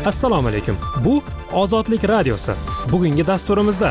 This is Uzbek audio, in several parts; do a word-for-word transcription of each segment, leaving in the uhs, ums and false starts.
Assalomu alaykum. Bu Ozodlik radiosi. Bugungi dasturimizda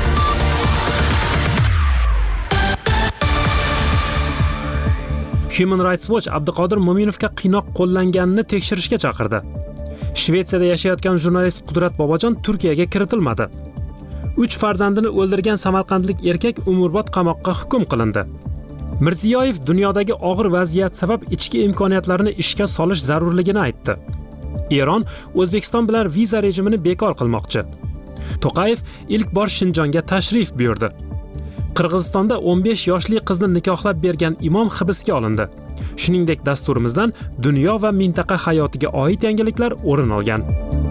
Human Rights Watch Abduqodir Mo'minovga qiynoq qo'llanganini tekshirishga chaqirdi. Shvetsiyada yashayotgan jurnalist Qudrat Bobojon Turkiyaga kiritilmadi. uch farzandini o'ldirgan samarqandlik erkak umrbod qamoqqa hukm qilindi. Mirziyoyev dunyodagi og'ir vaziyat sabab ichki imkoniyatlarini ishga solish zarurligini aytdi. Eron O'zbekiston bilan viza rejimini bekor qilmoqchi. To'qayev ilk bor Shinjonga tashrif buyurdi. Qirg'izistonda o'n besh yoshli qizni nikohlab bergan imom hibsga olindi. Shuningdek, dasturimizdan dunyo va mintaqa hayotiga oid yangiliklar o'rin olgan.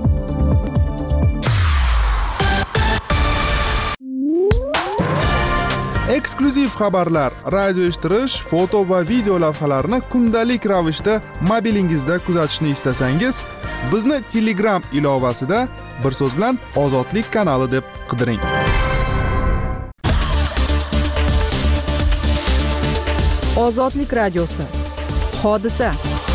Eksklyuziv xabarlar, radio eshittirish, foto va video lavhalarni kundalik ravishda mobilingizda kuzatishni istasangiz, bizni Telegram ilovasida bir so'z bilan Ozodlik kanali deb qidiring. Ozodlik radiosi. Hodisa.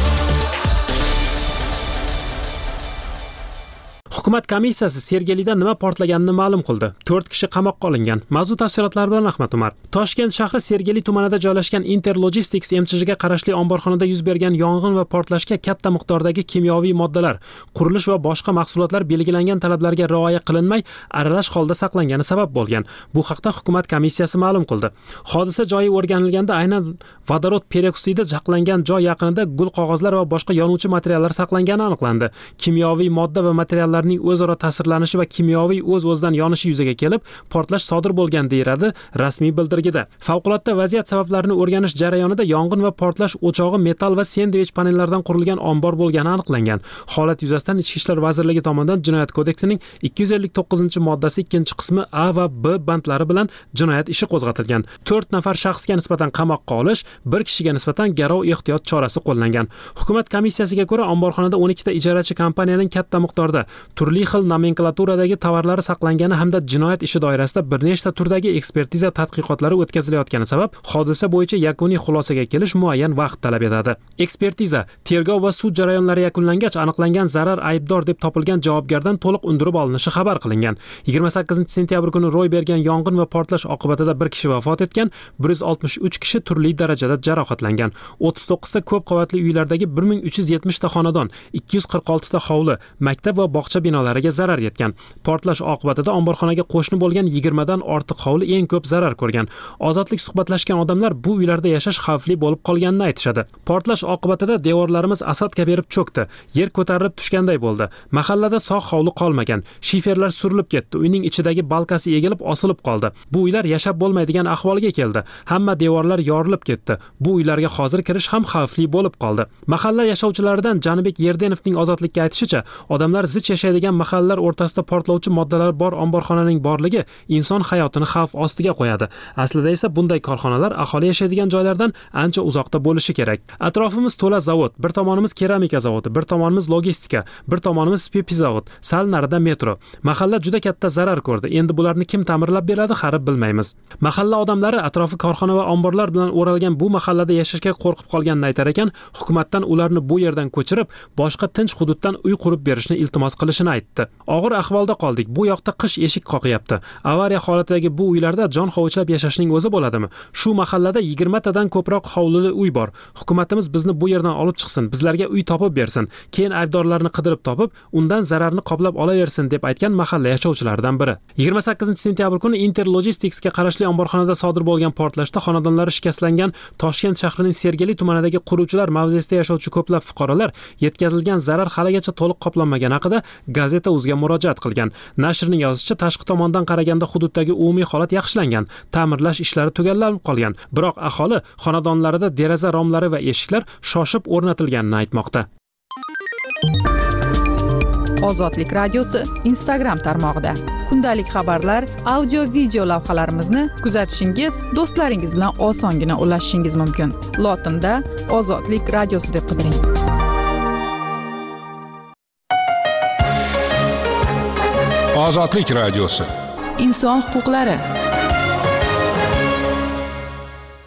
Hukumat komissiyasi Sergelida nima portlaganini ma'lum qildi. to'rt kishi qamoqqa olingan. Mavzu tafsilotlari bilan Ahmad Umar. Toshkent shahri Sergeli tumanida joylashgan Interlogistics M Ch G'ga qarashli omborxonada yuz bergan yong'in va portlashga katta miqdordagi kimyoviy moddalar, qurilish va boshqa mahsulotlar belgilangan talablarga rioya qilinmay aralash holda saqlangani sabab bo'lgan. Bu haqda hukumat komissiyasi ma'lum qildi. Hodisa joyi o'rganilganda aynan vodorod peroksidi saqlangan joy yaqinida gul qog'ozlar va boshqa yonuvchi materiallar saqlangani aniqlandi. Kimyoviy modda va materiallarning o'zaro ta'sirlanishi va kimyoviy o'z-o'zidan yonishi yuzaga kelib, portlash sodir bo'lgan deyiladi rasmiy bildirgida. Favqulodda vaziyat sabablarini o'rganish jarayonida yong'in va portlash o'chog'i metall va sendvich panellardan qurilgan ombor bo'lgani aniqlangan. Holat yuzasidan Ichki ishlar vazirligi tomonidan Jinoyat kodeksining ikki yuz ellik to'qqizinchi moddasi ikkinchi qismi A va B bandlari bilan jinoyat ishi qo'zg'atilgan. to'rt nafar shaxsga nisbatan qamoqqa olish, bir kishiga nisbatan garov ehtiyot chorasi qo'llangan. Hukumat komissiyasiga ko'ra, omborxonada o'n ikkita ijarachi kompaniyaning katta miqdorda turli xil nomenklaturadagi tovarlari saqlangani hamda jinoyat ishi doirasida bir nechta turdagi ekspertiza tadqiqotlari o'tkazilayotgani sabab hodisa bo'yicha yakuniy xulosaga kelish muayyan vaqt talab etadi. Ekspertiza, tergov va sud jarayonlari yakunlangach aniqlangan zarar aybdor deb topilgan javobgardan to'liq undirib olinishi xabar qilingan. yigirma sakkizinchi sentyabr kuni ro'y bergan yong'in va portlash oqibatida bir kishi vafot etgan, bir yuz oltmish uch kishi turli darajada jarohatlangan. o'ttiz to'qqizta ko'p qavatli uylardagi bir ming uch yuz yetmish ta xonadon, ikki yuz qirq olti ta hovli, maktab va bog'cha binolariga zarar yetgan. Portlash oqibatida omborxonaga qo'shni bo'lgan yigirmadan ortiq hovli eng ko'p zarar ko'rgan. Ozodlik suhbatlashgan odamlar bu uylarda yashash xavfli bo'lib qolganini aytishadi. Portlash oqibatida devorlarimiz asadga berib cho'kdi. Yer ko'tarilib tushganday bo'ldi. Mahallada sog' hovli qolmagan. Shiferlar surilib ketdi. Uyning ichidagi balkasi egilib osilib qoldi. Bu uylar yashab bo'lmaydigan ahvolga keldi. Hamma devorlar yorilib ketdi. Bu uylarga hozir kirish ham xavfli bo'lib qoldi. Mahalla yashovchilaridan Janibek Yerdenovning Ozodlikka aytishicha, odamlar zich yashaydigan mahallalar o'rtasida portlovchi moddalar bor omborxonaning borligi inson hayotini xavf ostiga qo'yadi. Aslida esa bunday korxonalar aholi yashaydigan joylardan ancha uzoqda bo'lishi kerak. Atrofimiz to'la zavod, bir tomonimiz keramika zavodi, bir tomonimiz logistika, bir tomonimiz pipi zavod, sal narida metro. Mahalla juda katta zarar ko'rdi. Endi bularni kim ta'mirlab beradi, xarib bilmaymiz. Mahalla odamlari atrofi korxona va omborlar bilan o'ralgan bu mahallada yashashga qo'rqib qolganini aytar ekan, hukumatdan ularni bu yerdan ko'chirib, boshqa tinch hududdan uy qurib berishni iltimos qilishini aytdi. Og'ir ahvolda qoldik. Bu yoqda qish eshik qoqyapti. Avariya holatidagi bu uylarda jon hovuchlab yashashning o'zi bo'ladimi? Shu mahallada yigirma tadan ko'proq hovlili uy bor. Hukumatimiz bizni bu yerdan olib chiqsin, bizlarga uy topib bersin, keyin aybdorlarni qidirib topib, undan zararni qoplab olaversin deb aytgan mahalla yashovchilaridan biri. yigirma sakkizinchi sentyabr kuni Interlogisticsga qarashli omborxonada sodir bo'lgan portlashda xonadonlari shikastlangan Toshkent shahrining Sergeli tumanidagi quruvchilar mavzesida yashovchi ko'plab fuqarolar yetkazilgan zarar haligacha to'liq qoplanmagani haqida Gazeta Uzga murojaat qilgan. Nashrning yozishicha, tashqi tomondan qaraganda hududdagi umumiy holat yaxshilangan, ta'mirlash ishlari tugallanib qolgan. Biroq aholi xonadonlarida deraza romlari va eshiklar shoshib o'rnatilganini aytmoqda. Ozodlik radiosi Instagram tarmog'ida kundalik xabarlar, audio video lavhalarimizni kuzatishingiz, do'stlaringiz bilan osongina ulashishingiz mumkin. Lotinda Ozodlik radiosi deb qidiring. Ozodlik radiosi. Inson huquqlari.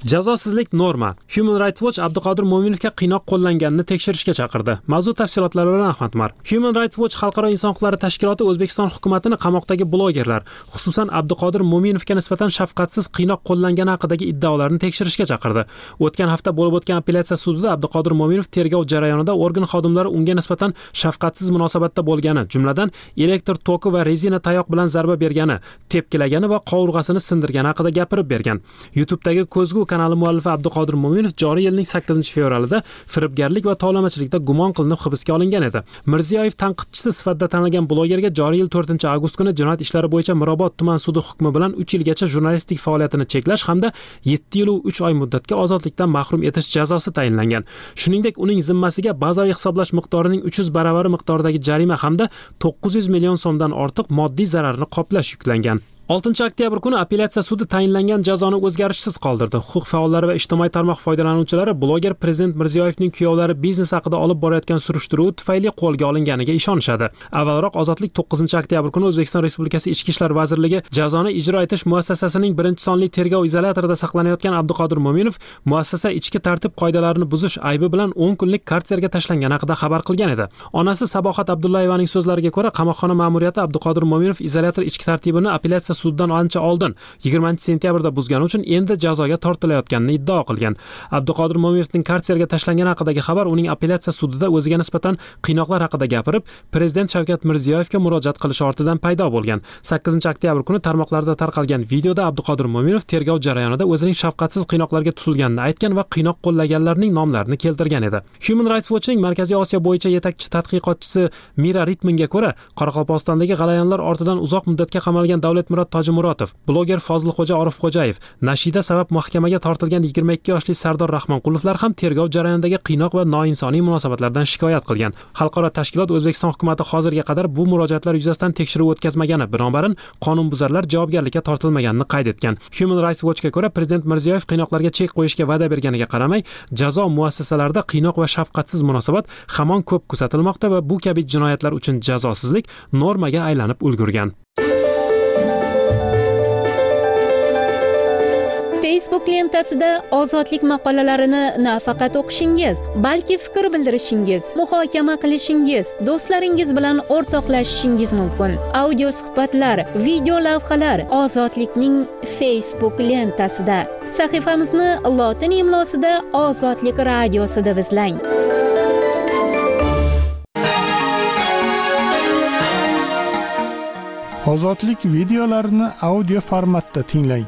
Jazosizlik norma. Human Rights Watch Abduqodir Mo'minovga qiynoq qo'llanganini tekshirishga chaqirdi. Mavzu tafsilotlari bilan Ahmad Umar. Human Rights Watch xalqaro inson huquqlari tashkiloti O'zbekiston hukumatini qamoqdagi blogerlar, xususan Abduqodir Mo'minovga nisbatan shafqatsiz qiynoq qo'llangani haqidagi iddaolarni tekshirishga chaqirdi. O'tgan hafta bo'lib o'tgan apellyatsiya sudida Abduqodir Mo'minov tergov jarayonida organ xodimlari unga nisbatan shafqatsiz munosabatda bo'lgani, jumladan elektr toki va rezina tayoq bilan zarba bergani, tepkilagani va qovurg'asini sindirgani haqida gapirib bergan. YouTube'dagi Ko'zgu kanali muallifi Abduqodir Mo'minov joriy yilning sakkizinchi fevralida firibgarlik va tovlamachilikda gumon qilinib hibsga olingan edi. Mirziyoyev tanqidchisi sifatida tanilgan blogerga joriy yil to'rtinchi avgust kuni jinoyat ishlari bo'yicha Mirobod tuman sudi hukmi bilan uch yilgacha jurnalistik faoliyatini cheklash hamda yetti yil va uch oy muddatga ozodlikdan mahrum etish jazosi tayinlangan. Shuningdek, uning zimmasiga bazaviy hisoblash miqdorining uch yuz baravari miqdoridagi jarima hamda to'qqiz yuz million so'mdan ortiq moddiy zararni qoplash yuklangan. oltinchi oktyabr kuni apellyatsiya sudi tayinlangan jazoni o'zgarishsiz qoldirdi. Huquq faollari va ijtimoiy tarmoq foydalanuvchilari bloger Prezident Mirziyoyevning kuyovlari biznes haqida olib borayotgan surishtiruv tufayli qo'lga olinganiga ishonishadi. Avvalroq Ozodlik to'qqizinchi oktyabr kuni O'zbekiston Respublikasi Ichki ishlar vazirligi jazoni ijro etish muassasasining birinchi sonli tergov izolyatorida saqlanayotgan Abduqodir Mo'minov muassasa ichki tartib qoidalarini buzish aybi bilan o'n kunlik karserga tashlangani haqida xabar qilgan edi. Onasi Sabohat Abdullayevaning so'zlariga ko'ra, qamoqxona ma'muriyati Abduqodir Mo'minov izolyator ichki tartibini apellyatsiya suddan ancha oldin yigirmanchi sentyabrda buzgani uchun endi jazoga tortilayotganini iddao qilgan. Abduqodir Mo'minovning karserga tashlangani haqidagi xabar uning apellyatsiya sudida o'ziga nisbatan qiynoqlar haqida gapirib, Prezident Shavkat Mirziyoyevga murojaat qilishi ortidan paydo bo'lgan. sakkizinchi oktyabr kuni tarmoqlarda tarqalgan videoda Abduqodir Mo'minov tergov jarayonida o'zining shafqatsiz qiynoqlarga tutilganini aytgan va qiynoq qo'llaganlarning nomlarini keltirgan edi. Human Rights Watch'ning Markaziy Osiyo bo'yicha yetakchi tadqiqotchisi Mira Ritmanga ko'ra, Qoraqalpog'istondagi g'alayanlar ortidan uzoq muddatga qamalgan Davlatmurod Tojimurotov, bloger Fozilxo'ja Orifxo'jayev, Nashida sabab mahkamaga tortilgan yigirma ikki yoshli Sardor Rahmonqulovlar ham tergov jarayonidagi qiynoq va noinsoniy munosabatlardan shikoyat qilgan. Xalqaro tashkilot O'zbekiston hukumatı hozirga qadar bu murojaatlar yuzasidan tekshiruv o'tkazmagani, binobarin qonunbuzarlar javobgarlikka tortilmaganini qayd etgan. Human Rights Watch'ga ko'ra, Prezident Mirziyoyev qiynoqlarga chek qo'yishga va'da berganiga qaramay, jazo muassasalarida qiynoq va shafqatsiz munosabat hamon ko'p kuzatilmoqda va bu kabi jinoyatlar uchun jazosizlik normaga aylanib ulgurgan. Facebook lentasida ozodlik maqolalarini nafaqat o'qishingiz, balki fikr bildirishingiz, muhokama qilishingiz, do'stlaringiz bilan o'rtoqlashishingiz mumkin. Audio suhbatlar, video lavhalar Ozodlikning Facebook lentasida. Sahifamizni lotin imlosida Ozodlik radiosi deb izlang. Ozodlik videolarini audio formatda tinglang.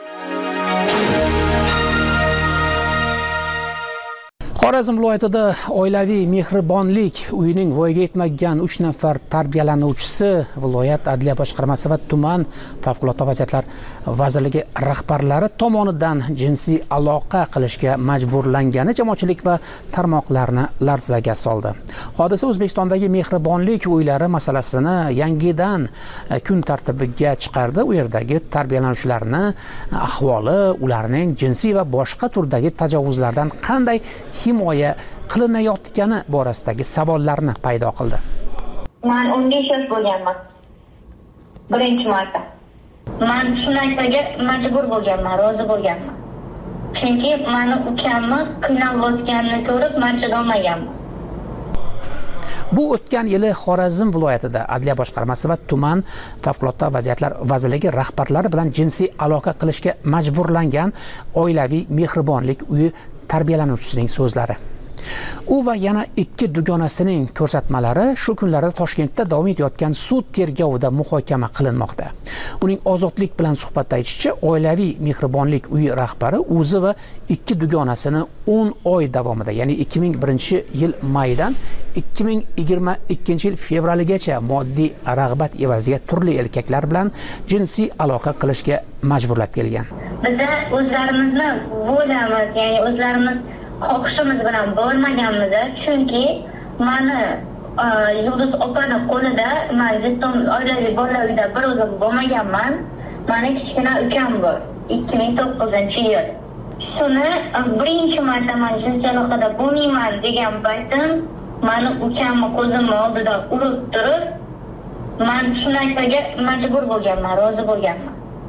Xorazm viloyatida oilaviy mehribonlik uyining voyaga yetmagan uch nafar tarbiyalanuvchisi viloyat adliya boshqarmasi va tuman favqulodda vaziyatlar vazirligi rahbarlari tomonidan jinsiy aloqa qilishga majburlangani jamoatchilik va tarmoqlarni larzaga soldi. Hodisa O'zbekistondagi mehribonlik uylari masalasini yangidan kun tartibiga chiqardi. U yerdagi tarbiyalanuvchilarning ahvoli, ularning jinsiy va boshqa turdagi tajovuzlardan qanday himoya qilinayotgani borasidagi savollarni paydo qildi. Men o'n besh yosh bo'lganman. Birinchi marta. Men shu narsaga majbur bo'lganman, rozi bo'lganman. Chunki meni ukamni qiynalayotganini ko'rib, men chidolmaganman. Bu o'tgan yili Xorazm viloyatida adliya boshqarmasi va tuman favqulodda vaziyatlar vazirligi rahbarlari bilan jinsiy aloqa qilishga majburlangan oilaviy mehribonlik uyi tarbiyalanuvchisining so'zlari. U va yana ikki dugonasining ko'rsatmalari shu kunlarda Toshkentda davom etayotgan sud tergovida muhokama qilinmoqda. Uning ozodlik bilan suhbatda aytishicha, oilaviy mehribonlik uyi rahbari o'zi va ikki dugonasini o'n oy davomida, ya'ni ikki ming birinchi yil maydan ikki ming yigirma ikkinchi yil fevraligacha moddiy rag'bat evaziga turli erkaklar bilan jinsiy aloqa qilishga majburlab kelgan. Biz o'zlarimizni volyamiz, ya'ni o'zlarimiz xohishimiz bilan bo'lmaganmiz, chunki meni Yulduz opani qo'lida men zitton oilaviy bolalar uyida bir o'zim bo'lmaganman. Meni kichkina ukam bor, ikki ming to'qqizinchi yil. Shuni birinchi marta men jinsiy aloqada bo'lmayman degan paytim meni ukamni ko'zimning oldida urib turib, men shu narsaga majbur bo'lganman, rozi bo'lganman.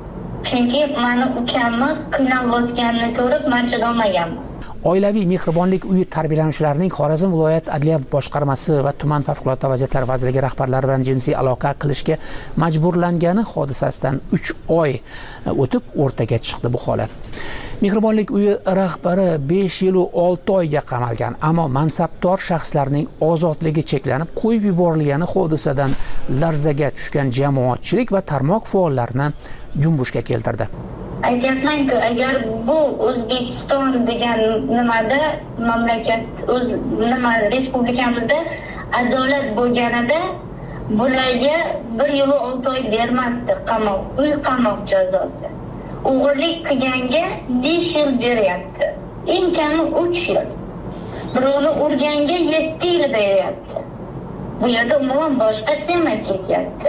Chunki mani ukamni qiynalib ko'rib man chidolmaganman. Oilaviy mehribonlik uyi tarbiyalanuvchilarining Xorazm viloyat adliya boshqarmasi va tuman favqulodda vaziyatlar vazirligi rahbarlari bilan jinsiy aloqa qilishga majburlangani hodisasidan uch oy o'tib o'rtaga chiqdi bu holat. Mehribonlik uyi rahbari besh yil olti oyga qamalgan, ammo mansabdor shaxslarning ozodligi cheklanib qo'yib yuborilgani hodisadan larzaga tushgan jamoatchilik va tarmoq faollarini junbushga keltirdi. Aytyapman-ku, agar bu O'zbekiston degan nimada mamlakat o'z nima respublikamizda adolat bo'lganida bularga bir yil olti oy bermasdi qamoq, uy qamoq jazosi. O'g'irlik qilganga besh yil beryapti. Eng kami uch yil. Birovni urganga yetti yil beryapti. Bu yerda umuman boshqa tema ketyapti.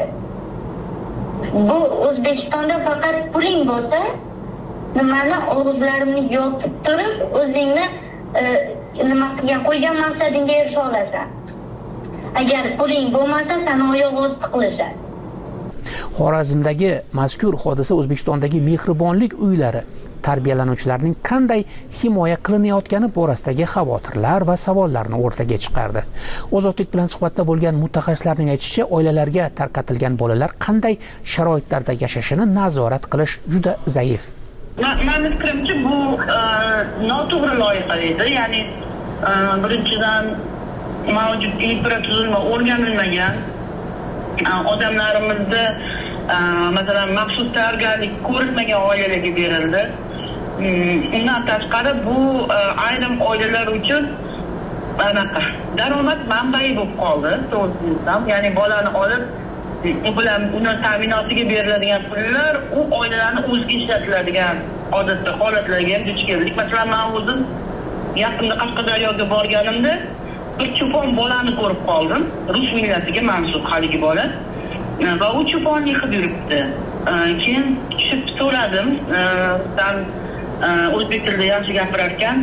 Bu O'zbekistonda faqat puling bo'lsa, nimani og'izlarimni yopib turib, o'zingni nima qilgan qo'ygan maqsadingga erisha olasan. Agar puling bo'lmasa, seni oyoq osti qilishadi. Xorazmdagi mazkur hodisa O'zbekistondagi mehribonlik uylari tarbiyalanuvchilarining qanday himoya qilinayotgani borasidagi xavotirlar va savollarni o'rtaga chiqardi. Ozodlik bilan suhbatda bo'lgan mutaxassislarning aytishicha, oilalarga tarqatilgan bolalar qanday sharoitlarda yashashini nazorat qilish juda zaif. Meni fikrimcha bu noto'g'ri loyiha edi. Ya'ni birinchidan mavjud infratuzilma o'rganilmagan, odamlarimizda masalan maxsus tayyorgarlik ko'rmagan oilalarga berildi. Undan tashqari bu ayrim oilalar uchun anaqa daromad manbai bo'lib qoldi, to'g'risi. Ya'ni bolani olib u bilan uni ta'minotiga beriladigan pullar u oilalarni o'ziga ishlatiladigan odatda holatlarga ham duch keldik. Masalan, men o'zim yaqinda Qashqadaryoga borganimda bir cho'pon bolani ko'rib qoldim. Rus millatiga mansub haligi bola. Va u cho'ponni yig'ib yuribdi. Keyin tushib so'radim, dan o'zbek tilida yaxshi gapirarkan,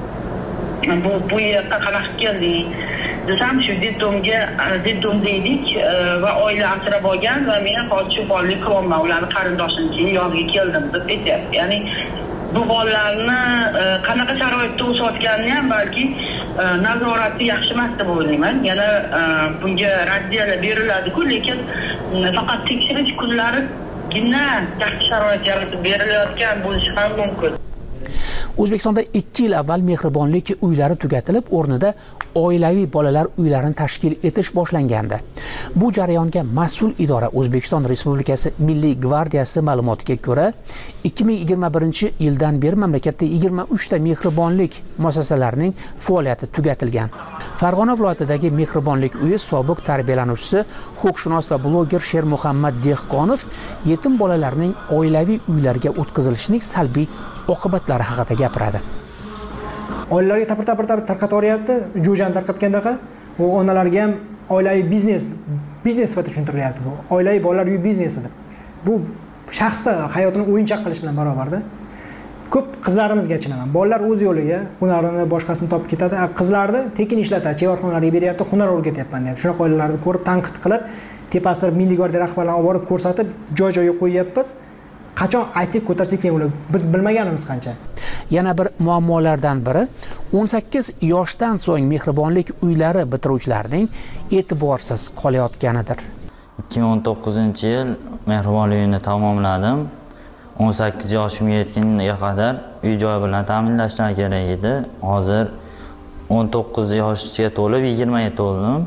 bu bu yerga qanaqa kelding? Desam, shu detomga detomda edik va oila asrab olgan va men hozir cho'ponlik qilyapman, ularni qarindoshimcha yoniga keldim deb aytyapti. Ya'ni bu bolalarni qanaqa sharoitda o'sayotganini ham balki nazorati yaxshi emas deb o'ylayman. Yana bunga raddiyalar beriladi-ku, lekin faqat tekshirish kunlarigina yaxshi sharoit yaratib berilayotgan bo'lishi ham mumkin. O'zbekistonda ikki yil avval mehribonlik uylari tugatilib, o'rnida oilaviy bolalar uylarini tashkil etish boshlangandi. Bu jarayonga mas'ul idora O'zbekiston Respublikasi Milliy gvardiyasi ma'lumotiga ko'ra, ikki ming yigirma birinchi yildan beri mamlakatda yigirma uch ta mehribonlik muassasalarining faoliyati tugatilgan. Farg'ona viloyatidagi mehribonlik uyi sobiq tarbiyalanuvchisi, huquqshunos va bloger Shermuhammad Dehqonov yetim bolalarning oilaviy uylarga o'tkazilishining salbiy oqibatlari haqida gapiradi. Oilalarga tapir-tapir tarqatayoryapti, jo'jani tarqatgandaqa, bu onalarga ham oilaviy biznes, biznes sifatida tushuntirilyapti bu. Oilaviy bolalar uyi biznesidir. Bu shaxsda hayotini o'yinchoq qilish bilan barobarda. Ko'p qizlarimizga achinaman. Bolalar o'z yo'liga hunarini boshqasini topib ketadi. Qizlarni tekin ishlatadi, chevarxonalarga beryapti, hunar o'rgatyapman deyapti. Shunaqa oilalarni ko'rib tanqid qilib, tepasida Milliy gvardiya rahbarlarini olib borib ko'rsatib, joy-joyiga qo'yyapmiz. Qachon aytib ko'tarsak keyin bo'ladi. Biz bilmaganimiz qancha. Yana bir muammolardan biri o'n sakkiz yoshdan so'ng mehribonlik uylari bitiruvchilarining e'tiborsiz qolayotganidir. ikki ming o'n to'qqizinchi yil mehribonlik uyini tamomladim. o'n sakkiz yoshimga yetgunga qadar uy joy bilan ta'minlashlar kerak edi. Hozir o'n to'qqiz yoshga to'lib yigirmaga to'ldim.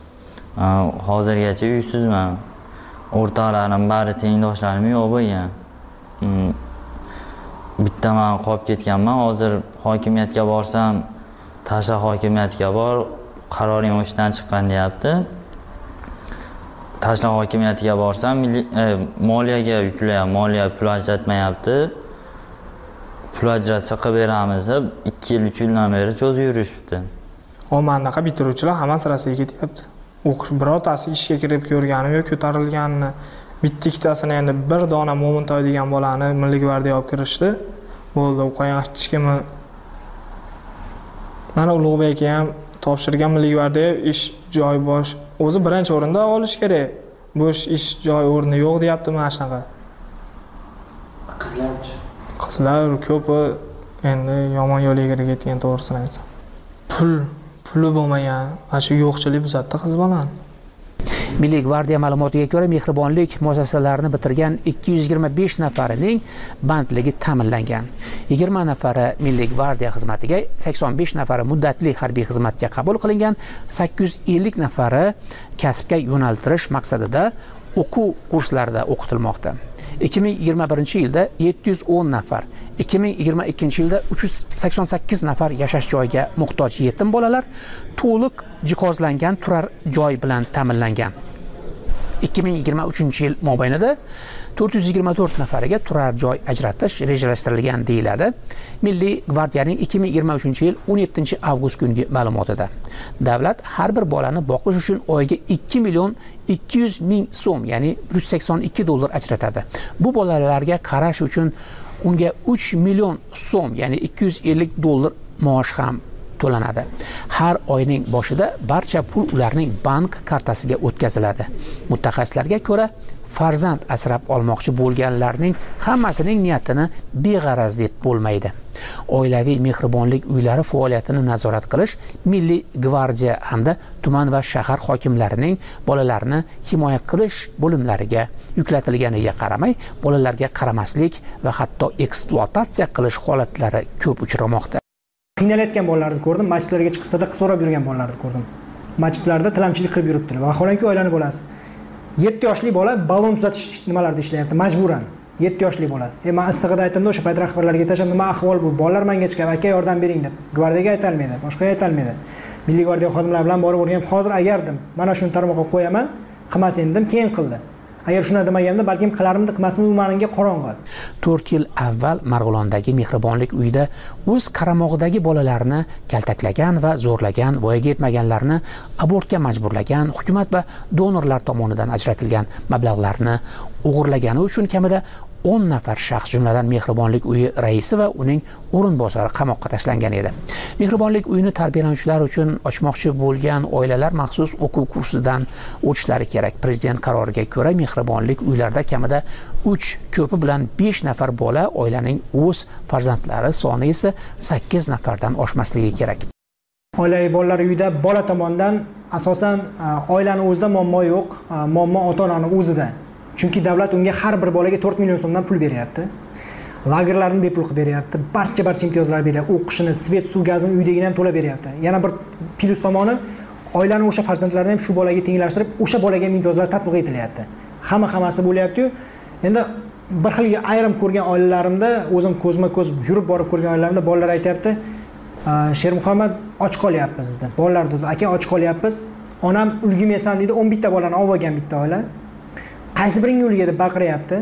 Hozirgacha uysizman. O'rtoqlarim bari tengdoshlarim yo'q bo'lgan. Bitta men qolib ketganman. Hozir hokimiyatga borsam, tashla hokimiyatga bor, qaroring o'shdan chiqqan deyapti. Tashla hokimiyatiga borsam, moliyaga yuklayapti, moliya pul ajratmayapti. Pul ajratsa qilib beramiz deb ikki yil, uch yildan beri cho'zib yurishibdi. O'mandaqa bitiruvchilar hamma sirasiga ketyapti. O'qish birortasi ishga kirib ko'rgani yo'q, ko'tarilganini. Bitta ikkitasini endi bir dona Mo'mintoy degan bolani Milliy gvardiya olib kirishdi. Bo'ldi, u qo'ygan hech kimi. Mana Ulug'bek ham topshirgan Milliy gvardiya ish joy bosh o'zi birinchi o'rinda olish kerak. Bo'sh ish joy o'rni yo'q deyapti mana shunaqa. Qizlar ko'pi endi yomon yo'lga kirib ketgan, to'g'risini aytsam. Pul, puli bo'lmagan, ana shu yo'qchilik buzatdi qiz bolani. Milliy gvardiya ma'lumotiga ko'ra, mehribonlik muassasalarini bitirgan ikki yuz yigirma besh nafarining bandligi ta'minlangan. yigirma nafari Milliy gvardiya xizmatiga, sakson besh nafari muddatli harbiy xizmatga qabul qilingan, sakkiz yuz ellik nafari kasbga yo'naltirish maqsadida o'quv kurslarida o'qitilmoqda. ikki ming yigirma birinchi yilda yetti yuz o'n nafar, ikki ming yigirma ikkinchi yilda uch yuz sakson sakkiz nafar yashash joyiga muhtoj yetim bolalar to'liq jihozlangan turar joy bilan ta'minlangan. ikki ming yigirma uchinchi yil mobaynida to'rt yuz yigirma to'rt nafariga turar joy ajratish rejalashtirilgan deyiladi. Milliy gvardiyaning ikki ming yigirma uchinchi yil o'n yettinchi avgust kungi ma'lumotida. Davlat har bir bolani boqish uchun oyiga ikki million ikki yuz ming so'm, ya'ni bir yuz sakson ikki dollar ajratadi. Bu bolalarga qarash uchun unga uch million so'm, ya'ni ikki yuz ellik dollar maosh ham to'lanadi. Har oyning boshida barcha pul ularning bank kartasiga o'tkaziladi. Mutaxassislarga ko'ra, farzand asrab olmoqchi bo'lganlarning hammasining niyatini beg'araz deb bo'lmaydi. Oilaviy mehribonlik uylari faoliyatini nazorat qilish Milliy gvardiya hamda tuman va shahar hokimlarining bolalarni himoya qilish bo'limlariga yuklatilganiga qaramay, bolalarga qaramaslik va hatto ekspluatatsiya qilish holatlari ko'p uchramoqda. Qiynalayotgan bolalarni ko'rdim, masjidlarga chiqib sadaqa so'rab yurgan bolalarni ko'rdim. Masjidlarda tilamchilik qilib yuribdilar. Vaholanki oilani bo'lasiz. yetti yoshli bola balon tuzatish nimalarda ishlayapti, majburan. yetti yoshli bola. E men istig'ida aytdim-da, o'sha payt rahbarlarga aytasham, nima ahvol bu? Bolalar menga chiqib, aka yordam bering deb. Gvardiyaga aytolmaydi, boshqaga aytolmaydi. Milliy gvardiya xodimlari bilan borib o'rganib, hozir agardim, mana shuni tarmoqqa qo'yaman, qilmas edim, keyin qildi. Agar shuni demaganda, balkim qilarmidi, qilmasmidi, u menga qorong'i. to'rt yil avval Marg'ilondagi mehribonlik uyida o'z qaramog'idagi bolalarni kaltaklagan va zo'rlagan, voyaga yetmaganlarni abortga majburlagan, hukumat va donorlar tomonidan ajratilgan mablag'larni o'g'irlagani uchun kamida o'n nafar shaxs, jumladan mehribonlik uyi raisi va uning o'rinbosari qamoqqa tashlangan edi. Mehribonlik uyini tarbiyalanuvchilar uchun ochmoqchi bo'lgan oilalar maxsus o'quv kursidan o'tishlari kerak. Prezident qaroriga ko'ra, mehribonlik uylarida kamida uch, ko'pi bilan besh nafar bola, oilaning o'z farzandlari soni esa sakkiz nafardan oshmasligi kerak. Oilaviy bolalar uyida bola tomonidan asosan oilani o'zida muammo yo'q, muammo ota-onaning o'zida. Chunki davlat unga har bir bolaga to'rt million so'mdan pul beryapti. Lagerlarni bepul qilib beryapti. Barcha barcha imtiyozlar beryapti. O'qishini, svet, suv, gazni uydagina ham to'lab beryapti. Yana bir plyus tomoni, oilani o'sha farzandlarini ham shu bolaga tenglashtirib, o'sha bolaga ham imtiyozlar tatbiq etilyapti. Hamma hammasi bo'lyapti-yu. Endi bir xil ayrim ko'rgan oilalarimda, o'zim ko'zma-ko'z yurib borib ko'rgan oilalarimda bolalar aytayapti, Shermuhammad och qolyapmiz dedi. Bolalar o'zi, aka och qolyapmiz. Onam ulg'maysan dedi, o'n bitta bolani olib olgan bitta oila. Qaysi biring yo'liga deb baqiryapti.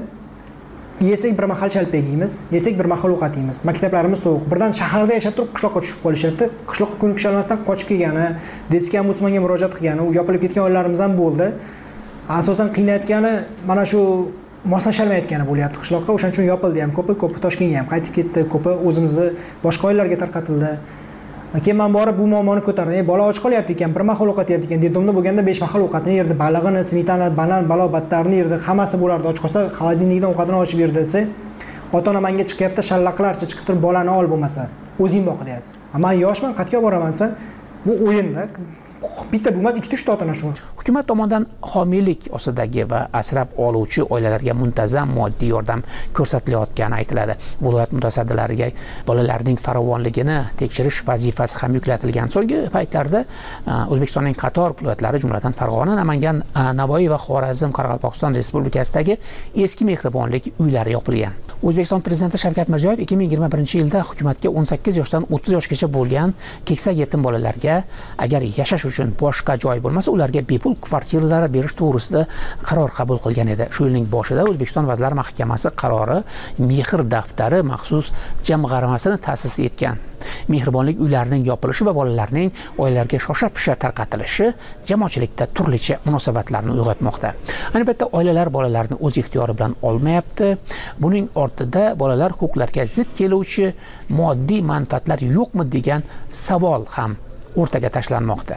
Yesak bir mahal chalpak yeymiz, yesak bir mahal ovqat yeymiz. Maktablarimiz sovuq. Birdan shaharda yashab turib qishloqqa tushib qolishyapti. Qishloqqa ko'nikisha olmasdan qochib kelgani, detskiy ombudsmanga murojaat qilgani, u yopilib ketgan oilalarimiz ham bo'ldi. Asosan qiynayotgani mana shu moslasholmayotgani bo'lyapti qishloqqa. O'shaning uchun yopildi ham ko'pi, ko'pi Toshkentga ham qaytib ketdi, ko'pi o'zimizni boshqa oilalarga tarqatildi. Keyin men borib bu muammoni ko'tardim. Bola och qolyapti ekan, bir mahal ovqat yeyapti ekan. Dedimda bo'lganda besh mahal ovqatni yerdi, balig'ini, smetana, banan, balo battarni yerdi. Hammasi bo'lardi. Och qolsa xolodilnikdan ovqatini ochib berdi desa, ota-ona menga chiqyapti, shallaqlarcha chiqib turib bolani ol bo'lmasa, o'zing boq deyapti. Men yoshman, qatga boraman desa, bu o'yinda bitta bo'lmas, ikkita uchta ota-ona shu. Hukumat tomonidan homiylik ostidagi va asrab oluvchi oilalarga muntazam moddiy yordam ko'rsatilayotgani aytiladi. Viloyat mutasaddilariga bolalarning farovonligini tekshirish vazifasi ham yuklatilgan. So'nggi paytlarda O'zbekistonning qator viloyatlari, jumladan Farg'ona, Namangan, Navoiy va Xorazm, Qoraqalpog'iston Respublikasidagi eski mehribonlik uylari yopilgan. O'zbekiston Prezidenti Shavkat Mirziyoyev ikki ming yigirma birinchi yilda hukumatga o'n sakkiz yoshdan o'ttiz yoshgacha bo'lgan keksa yetim bolalarga agar yashash uchun boshqa joy bo'lmasa, ularga bepul kvartiralar berish to'g'risida qaror qabul qilgan edi. Shu yilning boshida O'zbekiston Vazirlar Mahkamasi qarori Mehr daftari maxsus jamg'armasini ta'sis etgan. Mehribonlik uylarining yopilishi va bolalarning oilalarga shosha-pisha tarqatilishi jamoatchilikda turlicha munosabatlarni uyg'otmoqda. Ayni paytda oilalar bolalarni o'z ixtiyori bilan olmayapti. Buning ortida bolalar huquqlariga zid keluvchi moddiy manfaatlar yo'qmi degan savol ham o'rtaga tashlanmoqda.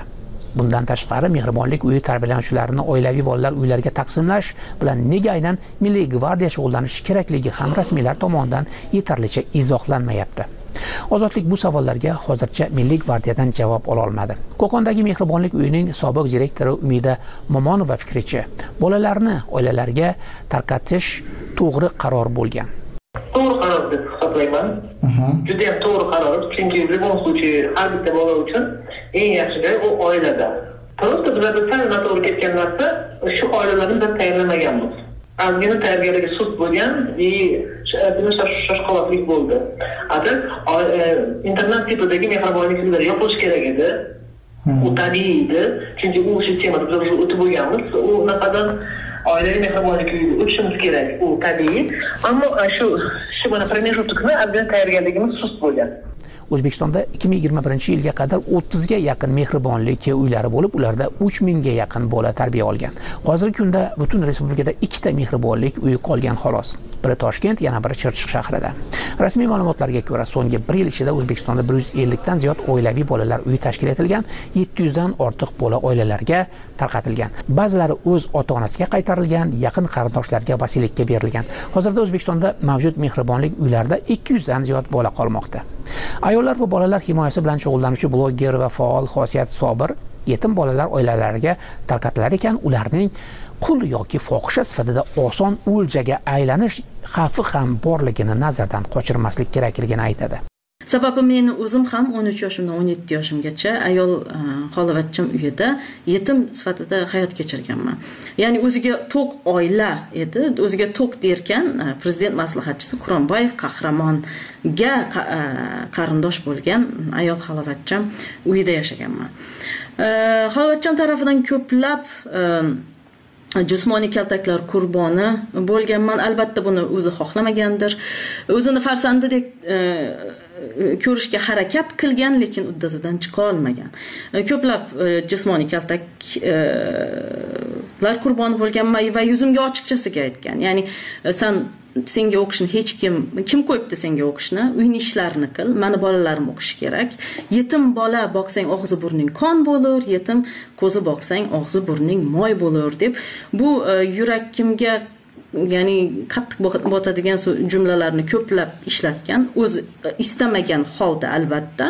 Bundan tashqari mehribonlik uyi tarbiyalanuvchilarini oilaviy bolalar uylariga taqsimlash bilan nega aynan Milliy gvardiya shug'ullanishi kerakligi ham rasmiylar tomonidan yetarlicha izohlanmayapti. Ozodlik bu savollarga hozircha Milliy gvardiyadan javob ola olmadi. Qo'qondagi mehribonlik uyining sobiq direktori Umida Momonova fikricha, bolalarni oilalarga tarqatish to'g'ri qaror bo'lgan. To'g'ri qaror deb hisoblayman. Juda ham to'g'ri qaror, chunki любом случае har bitta bola uchun eng yaxshi joy u oilada. Просто bizlarda sal noto'g'ri ketgan narsa shu oilalarni biz tayyorlamaganmiz. Ozgina tayyorgarligi sust bo'lgan va shoshqaloqlik bo'ldi. Atar internet tipidagi mehribonlik uylari yopilishi kerak edi. U tabiiy edi, chunki u sistemada biz o'tib bo'lganmiz. U naqadan oilaviy mehribonlik uyiga o'tishimiz kerak, u tabiiy. Ammo shu shu mana pромежутокni ozgina tayyorgarligimiz sust bo'lgan. O'zbekistonda ikki ming yigirma birinchi yilga qadar o'ttizga yaqin mehribonlik uylari bo'lib, ularda uch mingga yaqin bola tarbiya olgan. Hozirgi kunda butun respublikada ikkita mehribonlik uyi qolgan xolos. Biri Toshkent, yana biri Chirchiq shahrida. Rasmiy ma'lumotlarga ko'ra, so'nggi bir yil ichida O'zbekistonda bir yuz ellik dan ziyod oilaviy bolalar uyi tashkil etilgan, yetti yuz dan ortiq bola oilalarga tarqatilgan. Ba'zilari o'z ota-onasiga qaytarilgan, yaqin qarindoshlarga vasiylikka berilgan. Hozirda O'zbekistonda mavjud mehribonlik uylarida ikki yuz dan ziyod bola qolmoqda. Ayollar va bolalar himoyasi bilan shug'ullanuvchi bloger va faol Xosiyat Sobir yetim bolalar oilalariga tarqatilar ekan, ularning qul yoki fohisha sifatida oson o'ljaga aylanish xavfi ham borligini nazardan qochirmaslik kerakligini aytadi. Sababi men o'zim ham o'n uch yoshimdan o'n yetti yoshimgacha ayol xolavachcham uyida yetim sifatida hayot kechirganman. Ya'ni o'ziga to'q oila edi, o'ziga to'q derkan prezident maslahatchisi Quronboyev Qahramonga qarindosh bo'lgan ayol xolavachcham uyida yashaganman. Xolavachcham tarafidan ko'plab jismoniy kaltaklar qurboni bo'lganman. Albatta buni o'zi xohlamagandir. O'zini farzandidek ko'rishga harakat qilgan, lekin uddasidan chiqa olmagan. Ko'plab jismoniy kaltaklar qurboni bo'lganman va yuzimga ochiqchasiga aytgan. Ya'ni sen senga o'qishni hech kim kim qo'yibdi senga o'qishni? Uyning ishlarini qil. Mani bolalarim o'qishi kerak. Yetim bola boqsang og'zi burning qon bo'lar, yetim ko'zi boqsang og'zi burning moy bo'lar deb bu yurakimga ya'ni qattiq botadigan jumlalarni ko'plab ishlatgan, o'zi istamagan holda albatta.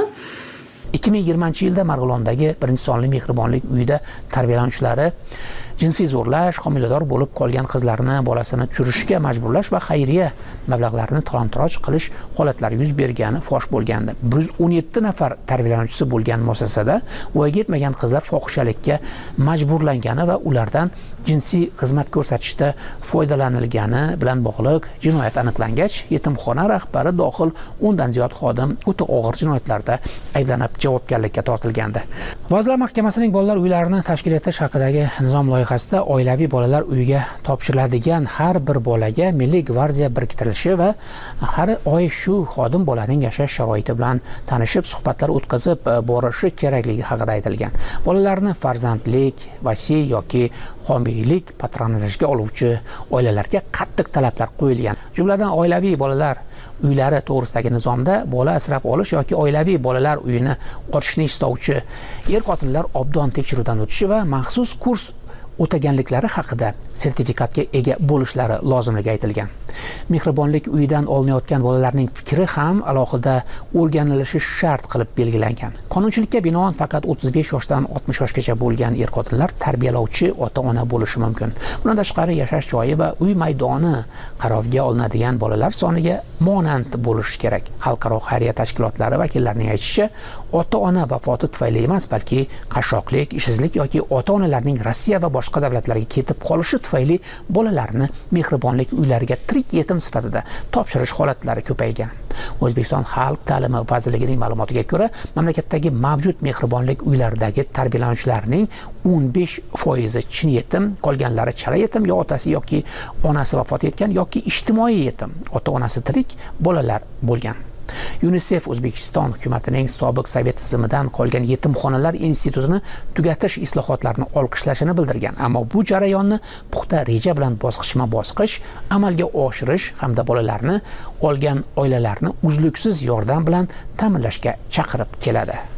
ikki ming yigirmanchi yilda Marg'ilondagi birinchi sonli mehribonlik uyida tarbiyalanuvchilari jinsiy zo'rlash, homilador bo'lib qolgan qizlarni bolasini tushirishga majburlash va xayriya mablag'larini talon-taroj qilish holatlari yuz bergani fosh bo'lgandi. bir yuz o'n yetti nafar tarbiyalanuvchisi bo'lgan muassasada voyaga yetmagan qizlar fohishalikka majburlangani va ulardan jinsiy xizmat ko'rsatishda foydalanilgani bilan bog'liq jinoyat aniqlangach, yetimxona rahbari dohil o'ndan ziyod xodim o'ta og'ir jinoyatlarda ayblanib javobgarlikka tortilgandi. Vazirlar Mahkamasining bolalar uylarini tashkil etish haqidagi nizom loyihasida oilaviy bolalar uyiga topshiriladigan har bir bolaga Milliy gvardiya biriktirilishi va har oy shu xodim bolaning yashash sharoiti bilan tanishib, suhbatlar o'tkazib borishi kerakligi haqida aytilgan. Bolalarni farzandlik, vasiy yoki homiylik patronajga oluvchi oilalarga qattiq talablar qo'yilgan. Jumladan oilaviy bolalar uylari to'g'risidagi nizomda bola asrab olish yoki oilaviy bolalar uyini ochishni istovchi er-xotinlar obdon tekshiruvdan o'tishi va maxsus kurs o'taganliklari haqida sertifikatga ega bo'lishlari lozimligi aytilgan. Mehribonlik uyidan olinayotgan bolalarning fikri ham alohida o'rganilishi shart qilib belgilangan. Qonunchilikka binoan faqat o'ttiz besh yoshdan oltmish yoshgacha bo'lgan er-xotinlar tarbiyalovchi ota-ona bo'lishi mumkin. Bundan tashqari yashash joyi va uy maydoni qarovga olinadigan bolalar soniga monand bo'lishi kerak. Xalqaro xayriya tashkilotlari vakillarining aytishicha, ota-ona vafoti tufayli emas, balki qashshoqlik, ishsizlik yoki ota-onalarning Rossiya va boshqa davlatlarga ketib qolishi tufayli bolalarni mehribonlik uylariga tirik yetim sifatida topshirish holatlari ko'paygan. O'zbekiston Xalq ta'limi vazirligining ma'lumotiga ko'ra, mamlakatdagi mavjud mehribonlik uylaridagi tarbiyalanuvchilarning o'n besh foizi chin yetim, qolganlari chala yetim, yo otasi yoki onasi vafot etgan yoki ijtimoiy yetim, ota-onasi tirik bolalar bo'lgan. UNICEF O'zbekiston hukumatining sobiq sovet tizimidan qolgan yetimxonalar institutini tugatish islohotlarini olqishlashini bildirgan, ammo bu jarayonni puxta reja bilan bosqichma-bosqich amalga oshirish hamda bolalarni olgan oilalarni uzluksiz yordam bilan ta'minlashga chaqirib keladi.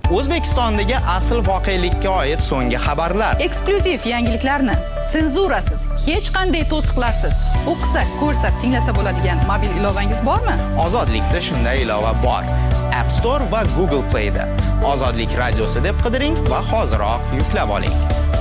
O'zbekistondagi asl voqelikka oid so'nggi xabarlar. Eksklyuziv yangiliklarni senzurasiz, hech qanday to'siqlarsiz o'qisak, ko'rsak, tinglasa bo'ladigan mobil ilovangiz bormi? Ozodlikda shunday ilova bor. App Store va Google Play da Ozodlik radiosi deb qidiring va hoziroq yuklab oling.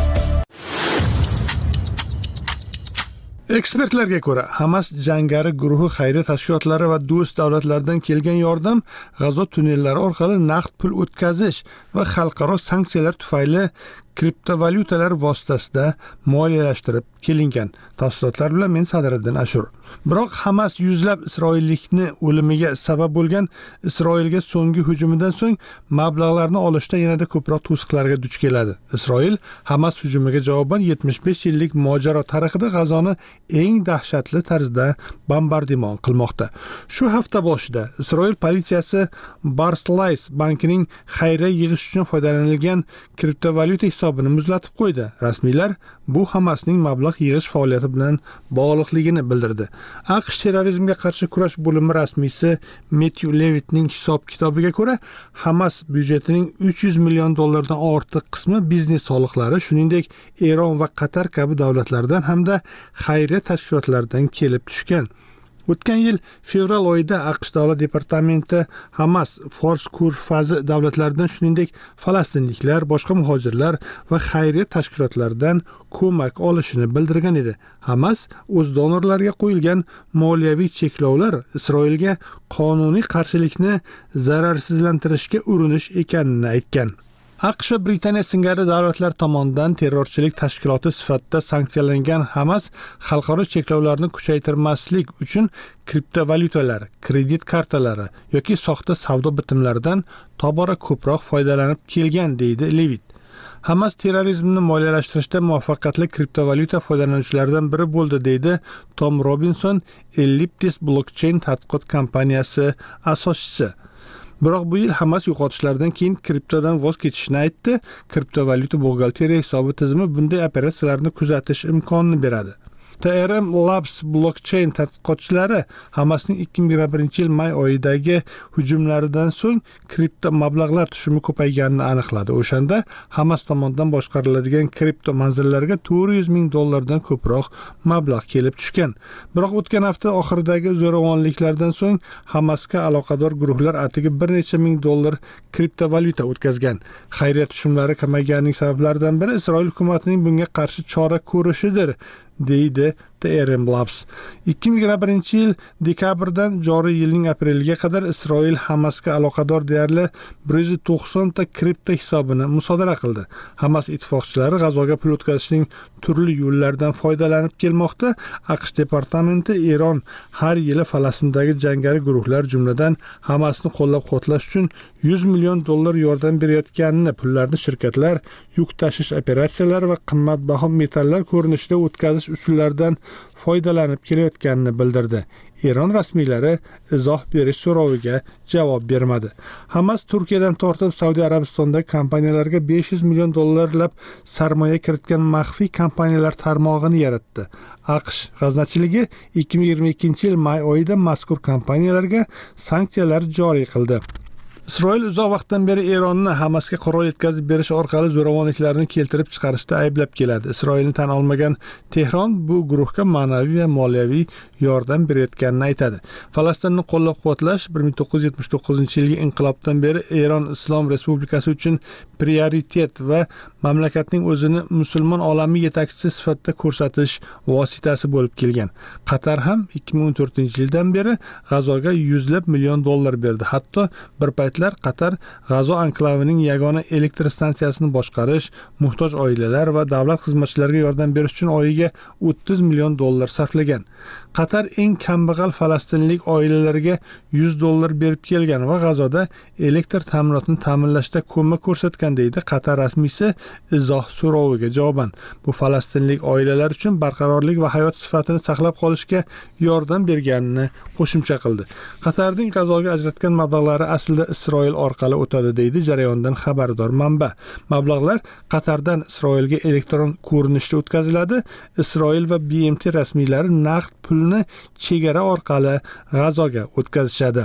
Ekspertlarga ko'ra, Hamas jangari guruhi xayriya tashkilotlari va do'st davlatlardan kelgan yordam G'azo tunnellari orqali naqd pul o'tkazish va xalqaro sanksiyalar tufayli kriptovalyutalar vositasida moliyalashtirib kelingan. Tafsilotlar bilan men Sadriddin Ashur. Biroq Hamas yuzlab isroillikni o'limiga sabab bo'lgan Isroilga so'nggi hujumidan so'ng mablag'larni olishda yanada ko'proq to'siqlarga duch keladi. Isroil Hamas hujumiga javoban yetmish besh yillik mojaro tarixida G'azoni eng dahshatli tarzda bombardimon qilmoqda. Shu hafta boshida Isroil politsiyasi Barclays bankining xayriya yig'ish uchun foydalanilgan kriptovalyuta hisobini muzlatib qo'ydi. Rasmiylar bu Hamasning mablag' yig'ish faoliyati bilan bog'liqligini bildirdi. AQSh terrorizmga qarshi kurash bo'limi rasmiysi Matthew Levittning hisob-kitobiga ko'ra, Hamas byudjetining uch yuz million dollardan ortiq qismi biznes soliqlari, shuningdek Eron va Qatar kabi davlatlardan hamda xayriya tashkilotlaridan kelib tushgan. O'tgan yil fevral oyida AQSh davlat departamenti Hamas, Fors ko'rfazi davlatlaridan, shuningdek falastinliklar, boshqa muhojirlar va xayriya tashkilotlaridan ko'mak olishini bildirgan edi. Hamas o'z donorlariga qo'yilgan moliyaviy cheklovlar Isroilga qonuniy qarshilikni zararsizlantirishga urinish ekanini aytgan. AQSh va Britaniya singari davlatlar tomonidan terrorchilik tashkiloti sifatida sanksiyalangan Hamas xalqaro cheklovlarni kuchaytirmaslik uchun kriptovalyutalar, kredit kartalari yoki soxta savdo bitimlaridan tobora ko'proq foydalanib kelgan, deydi Levitt. Hamas terrorizmni moliyalashtirishda muvaffaqiyatli kriptovalyuta foydalanuvchilaridan biri bo'ldi, deydi Tom Robinson, Elliptis Blockchain tadqiqot kompaniyasi asoschisi. Biroq bu yil Hamas yo'qotishlardan keyin kriptodan voz kechishini aytdi. Kriptovalyuta buxgalteriya hisobi tizimi bunday operatsiyalarni kuzatish imkonini beradi. T R M Labs Blockchain tadqiqotchilari Hamasning ikki ming yigirma birinchi yil may oyidagi hujumlaridan so'ng kripto mablag'lar tushumi ko'payganini aniqladi. O'shanda Hamas tomonidan boshqariladigan kripto manzillarga to'rt yuz ming dollardan ko'proq mablag' kelib tushgan. Biroq o'tgan hafta oxiridagi zo'ravonliklardan so'ng Hamasga aloqador guruhlar atigi bir necha ming dollar kriptovalyuta o'tkazgan. Xayriya tushumlari kamayganining sabablaridan biri Isroil hukumatining bunga qarshi chora ko'rishidir, deydi T R M Labs. ikki ming yigirma birinchi yil dekabrdan joriy yilning apreliga qadar Isroil Hamasga aloqador deyarli bir yuz to'qson ta kripto hisobini musodara qildi. Hamas ittifoqchilari G'azoga pul o'tkazishning turli yo'llaridan foydalanib kelmoqda. AQSh departamenti Eron har yili Falastindagi jangari guruhlar, jumladan Hamasni qo'llab-quvvatlash uchun yuz million dollar yordam berayotganini, pullarni shirkatlar yuk tashish operatsiyalari va qimmatbaho metallar ko'rinishida o'tkazish usullaridan foydalanib kelayotganini bildirdi. Eron rasmiylari izoh berish so'roviga javob bermadi. Hamas Turkiyadan tortib Saudiya Arabistondagi kompaniyalarga besh yuz million dollarlab sarmoya kiritgan maxfiy kompaniyalar tarmog'ini yaratdi. AQSh g'aznachiligi ikki ming yigirma ikkinchi yil may oyida mazkur kompaniyalarga sanksiyalar joriy qildi. Isroil uzoq vaqtdan beri Eronni Hamasga qurol yetkazib berish orqali zo'ravonliklarni keltirib chiqarishda ayblab keladi. Isroilni tan olmagan Tehron bu guruhga ma'naviy va moliyaviy yordam berayotganini aytadi. Falastinni qo'llab-quvvatlash bir ming to'qqiz yuz yetmish to'qqizinchi yilgi inqilobdan beri Eron Islom Respublikasi uchun prioritet va mamlakatning o'zini musulmon olami yetakchisi sifatida ko'rsatish vositasi bo'lib kelgan. Qatar ham ikki ming o'n to'rtinchi yildan beri G'azoga yuzlab million dollar berdi. Hatto bir paytlar Qatar G'azo anklavining yagona elektr stansiyasini boshqarish, muhtoj oilalar va davlat xizmatchilariga yordam berish uchun oyiga o'ttiz million dollar sarflagan. Qatar eng kambag'al falastinlik oilalarga yuz dollar berib kelgan va G'azoda elektr ta'minotini ta'minlashda ko'mak ko'rsatgan, deydi Qatar rasmiysi izoh so'roviga javoban. Bu falastinlik oilalar uchun barqarorlik va hayot sifatini saqlab qolishga yordam berganini qo'shimcha qildi. Qatarning G'azoga ajratgan mablag'lari aslida Isroil orqali o'tadi, deydi jarayondan xabardor manba. Mablag'lar Qatardan Isroilga elektron ko'rinishda o'tkaziladi. Isroil va B M T rasmiylari naqd pulni chegara orqali G'azoga o'tkazishadi.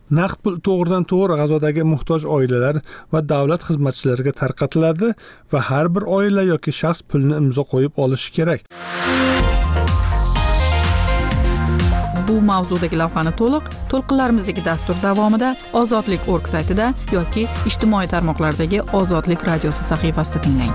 Naqd pul to'g'ridan to'g'ri g'azodagi muhtoj oilalar va davlat xizmatchilariga tarqatiladi va har bir oila yoki shaxs pulni imzo qo'yib olishi kerak. Bu mavzudagi lavhani to'liq to'lqinlarimizdagi dastur davomida ozodlik точка org saytida yoki ijtimoiy tarmoqlardagi Ozodlik radiosi sahifasida tinglang.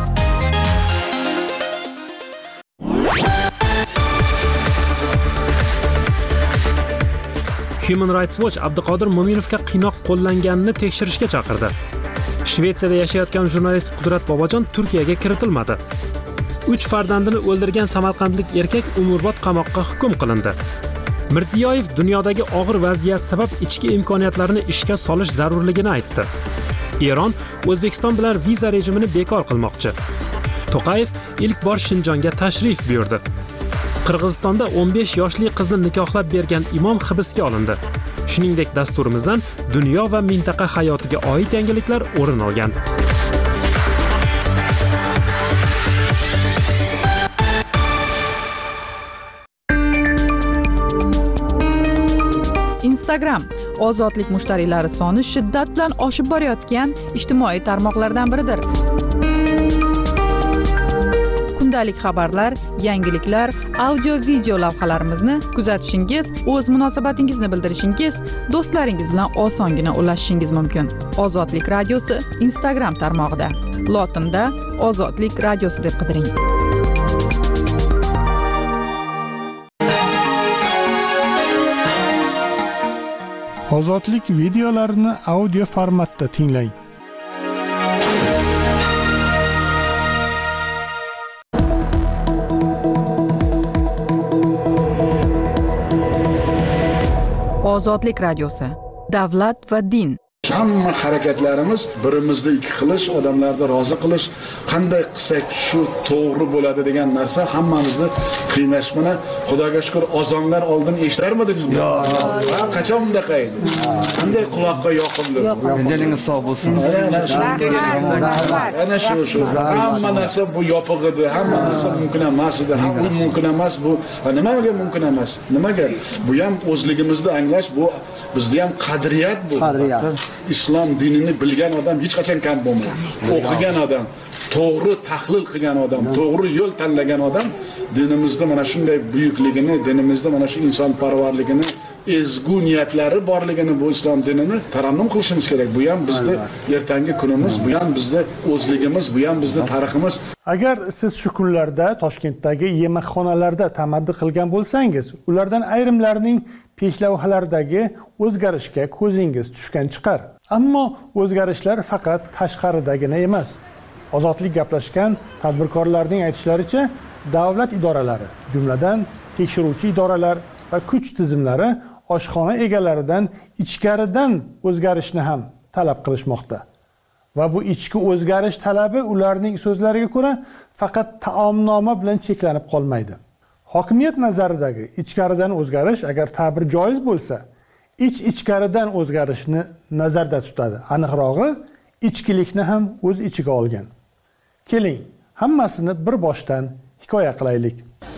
Human Rights Watch Abduqodir Mo'minovga qiynoq qo'llanganini tekshirishga chaqirdi. Shvetsiyada yashayotgan jurnalist Qudrat Bobojon Turkiyaga kiritilmadi. uch farzandini o'ldirgan samarqandlik erkak umrbod qamoqqa hukm qilindi. Mirziyoyev dunyodagi og'ir vaziyat sabab ichki imkoniyatlarini ishga solish zarurligini aytdi. Eron O'zbekiston bilan viza rejimini bekor qilmoqchi. To'qayev ilk bor Shinjonga tashrif buyurdi. Qirg'izistonda o'n besh yoshli qizni nikohlab bergan imom hibsga olindi. Shuningdek, dasturimizdan dunyo va mintaqa hayotiga oid yangiliklar o'rin olgan. Instagram ozodlik mushtariylari soni shiddat bilan oshib borayotgan ijtimoiy tarmoqlardan biridir. Kundalik xabarlar, yangiliklar, audio video lavhalarimizni kuzatishingiz, o'z munosabatingizni bildirishingiz, do'stlaringiz bilan osongina ulashishingiz mumkin. Ozodlik radiosi Instagram tarmog'ida. Lotinda Ozodlik radiosi deb qidiring. Ozodlik videolarini audio formatda tinglang. Ozodlik radiosi. Davlat va din. Hamma harakatlarimiz birimizni ikki qilish, odamlarni rozi qilish, qanday qilsak shu to'g'ri bo'ladi degan narsa hammamizni qiynash bilan Xudoga shukr azonlar oldin eshitarmidingiz? Yo'q. Qachon bunaqa edi? Qanday quloqqa yoqimli? Dilingiz sog' bo'lsin. Ana shu shu. Hamma narsa bu yopiq edi, hamma narsa mumkin emas edi. Ham u mumkin emas bu. Nimaga mumkin emas? Nimaga? Bu ham o'zligimizni anglash, bu bizda ham qadriyat bu. Qadriyat. Islom dinini bilgan odam hech qachon kam bo'lmaydi. O'qigan odam, to'g'ri tahlil qilgan odam, to'g'ri yo'l tanlagan odam dinimizda mana shunday buyukligini, dinimizda mana shu insonparvarligini, ezgu niyatlari borligini bu islom dinini tarannum qilishimiz kerak. Bu ham bizning ertangi kunimiz, bu ham bizning o'zligimiz, bu ham bizning tariximiz. Agar siz shu kunlarda Toshkentdagi yemakxonalarda tamaddi qilgan bo'lsangiz, ulardan ayrimlarining peshlavhalardagi o'zgarishga ko'zingiz tushgan chiqar. Ammo o'zgarishlar faqat tashqaridagina emas. Ozodlik gaplashgan tadbirkorlarning aytishlaricha, davlat idoralari, jumladan tekshiruvchi idoralar va kuch tizimlari oshxona egalaridan ichkaridan o'zgarishni ham talab qilishmoqda. Va bu ichki o'zgarish talabi ularning so'zlariga ko'ra faqat taomnoma bilan cheklanib qolmaydi. Hokimiyat nazaridagi ichkaridan o'zgarish agar ta'bir joiz bo'lsa, ich-ichkaridan o'zgarishni nazarda tutadi. Aniqrog'i, ichkilikni ham o'z ichiga olgan. Keling, hammasini bir boshdan hikoya qilaylik.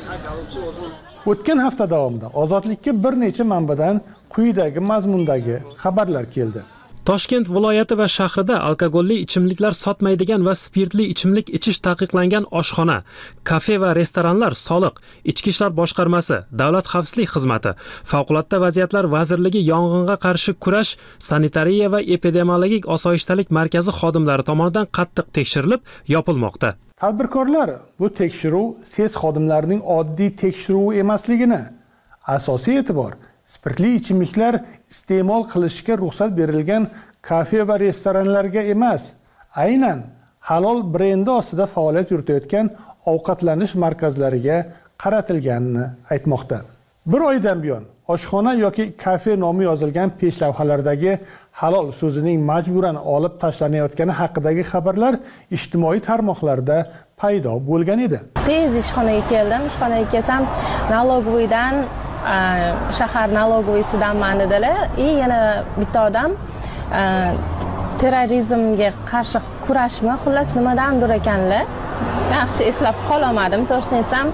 O'tgan hafta davomida Ozodlikka bir necha manbadan quyidagi mazmundagi xabarlar keldi. Toshkent viloyati va shahrida alkogolli ichimliklar sotmaydigan va spirtli ichimlik ichish taqiqlangan oshxona, kafe va restoranlar soliq, Ichki ishlar boshqarmasi, Davlat xavfsizlik xizmati, Favqulodda vaziyatlar vazirligi yong'inga qarshi kurash, sanitariya va epidemiologik osoyishtalik markazi xodimlari tomonidan qattiq tekshirilib, yopilmoqda. Tadbirkorlar bu tekshiruv ses xodimlarining oddiy tekshiruvi emasligini, asosiy e'tibor spirtli ichimliklar iste'mol qilishga ruxsat berilgan kafe va restoranlarga emas, aynan halol brendi ostida faoliyat yuritayotgan ovqatlanish markazlariga qaratilganini aytmoqda. Bir oydan buyon oshxona yoki kafe nomi yozilgan peshlavhalardagi halol so'zining majburan olib tashlanayotgani haqidagi xabarlar ijtimoiy tarmoqlarda paydo bo'lgan edi. Tez ishxonaga keldim. Ishxonaga kelsam, налоговыйdan shahar налоговыйsidanman dedilar. И yana bitta odam terrorizmga qarshi kurashmi, xullas nimadandir ekanlar. Yaxshi eslab qolmadim. To'g'risini aytsam,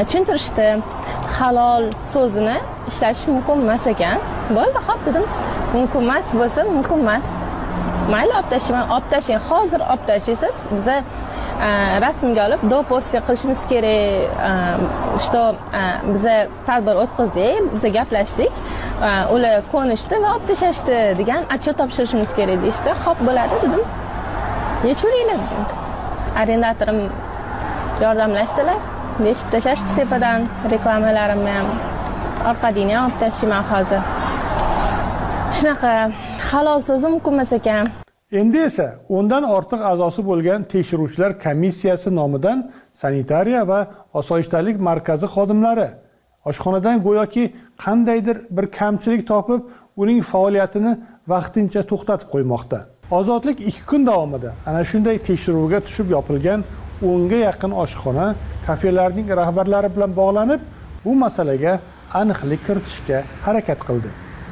tushuntirishdi. Halol so'zini ishlatish mumkin emas ekan. Bo'ldi, xo'p dedim. mumkin emas bo'lsa mumkin emas. Mayli olib tashlang, olib tashlang, hozir olib tashlaysiz. Biza rasmga olib dopost qilishimiz kerak. Что biza tadbir o'tkazdik, biza gaplashdik. Ular ko'nishdi va olib tashashdi degan отчет topshirishimiz kerak deyishdi. Xo'p bo'ladi dedim. Yechuringlar dedim. Arendatorim yordamlashdilar. Nechib tashashdi tepadan reklamalarimni ham orqadini olib tashlayman hozir. Shunaqa halol so'zim mumkin emas ekan. Endi esa o'ndan ortiq a'zosi bo'lgan tekshiruvchilar komissiyasi nomidan sanitariya va osoyishtalik markazi xodimlari oshxonadan go'yoki qandaydir bir kamchilik topib, uning faoliyatini vaqtincha to'xtatib qo'ymoqda. Ozodlik ikki kun davomida ana shunday tekshiruvga tushib yopilgan o'nga yaqin oshxona, kafelarning rahbarlari bilan bog'lanib, bu masalaga aniqlik kiritishga harakat qildi.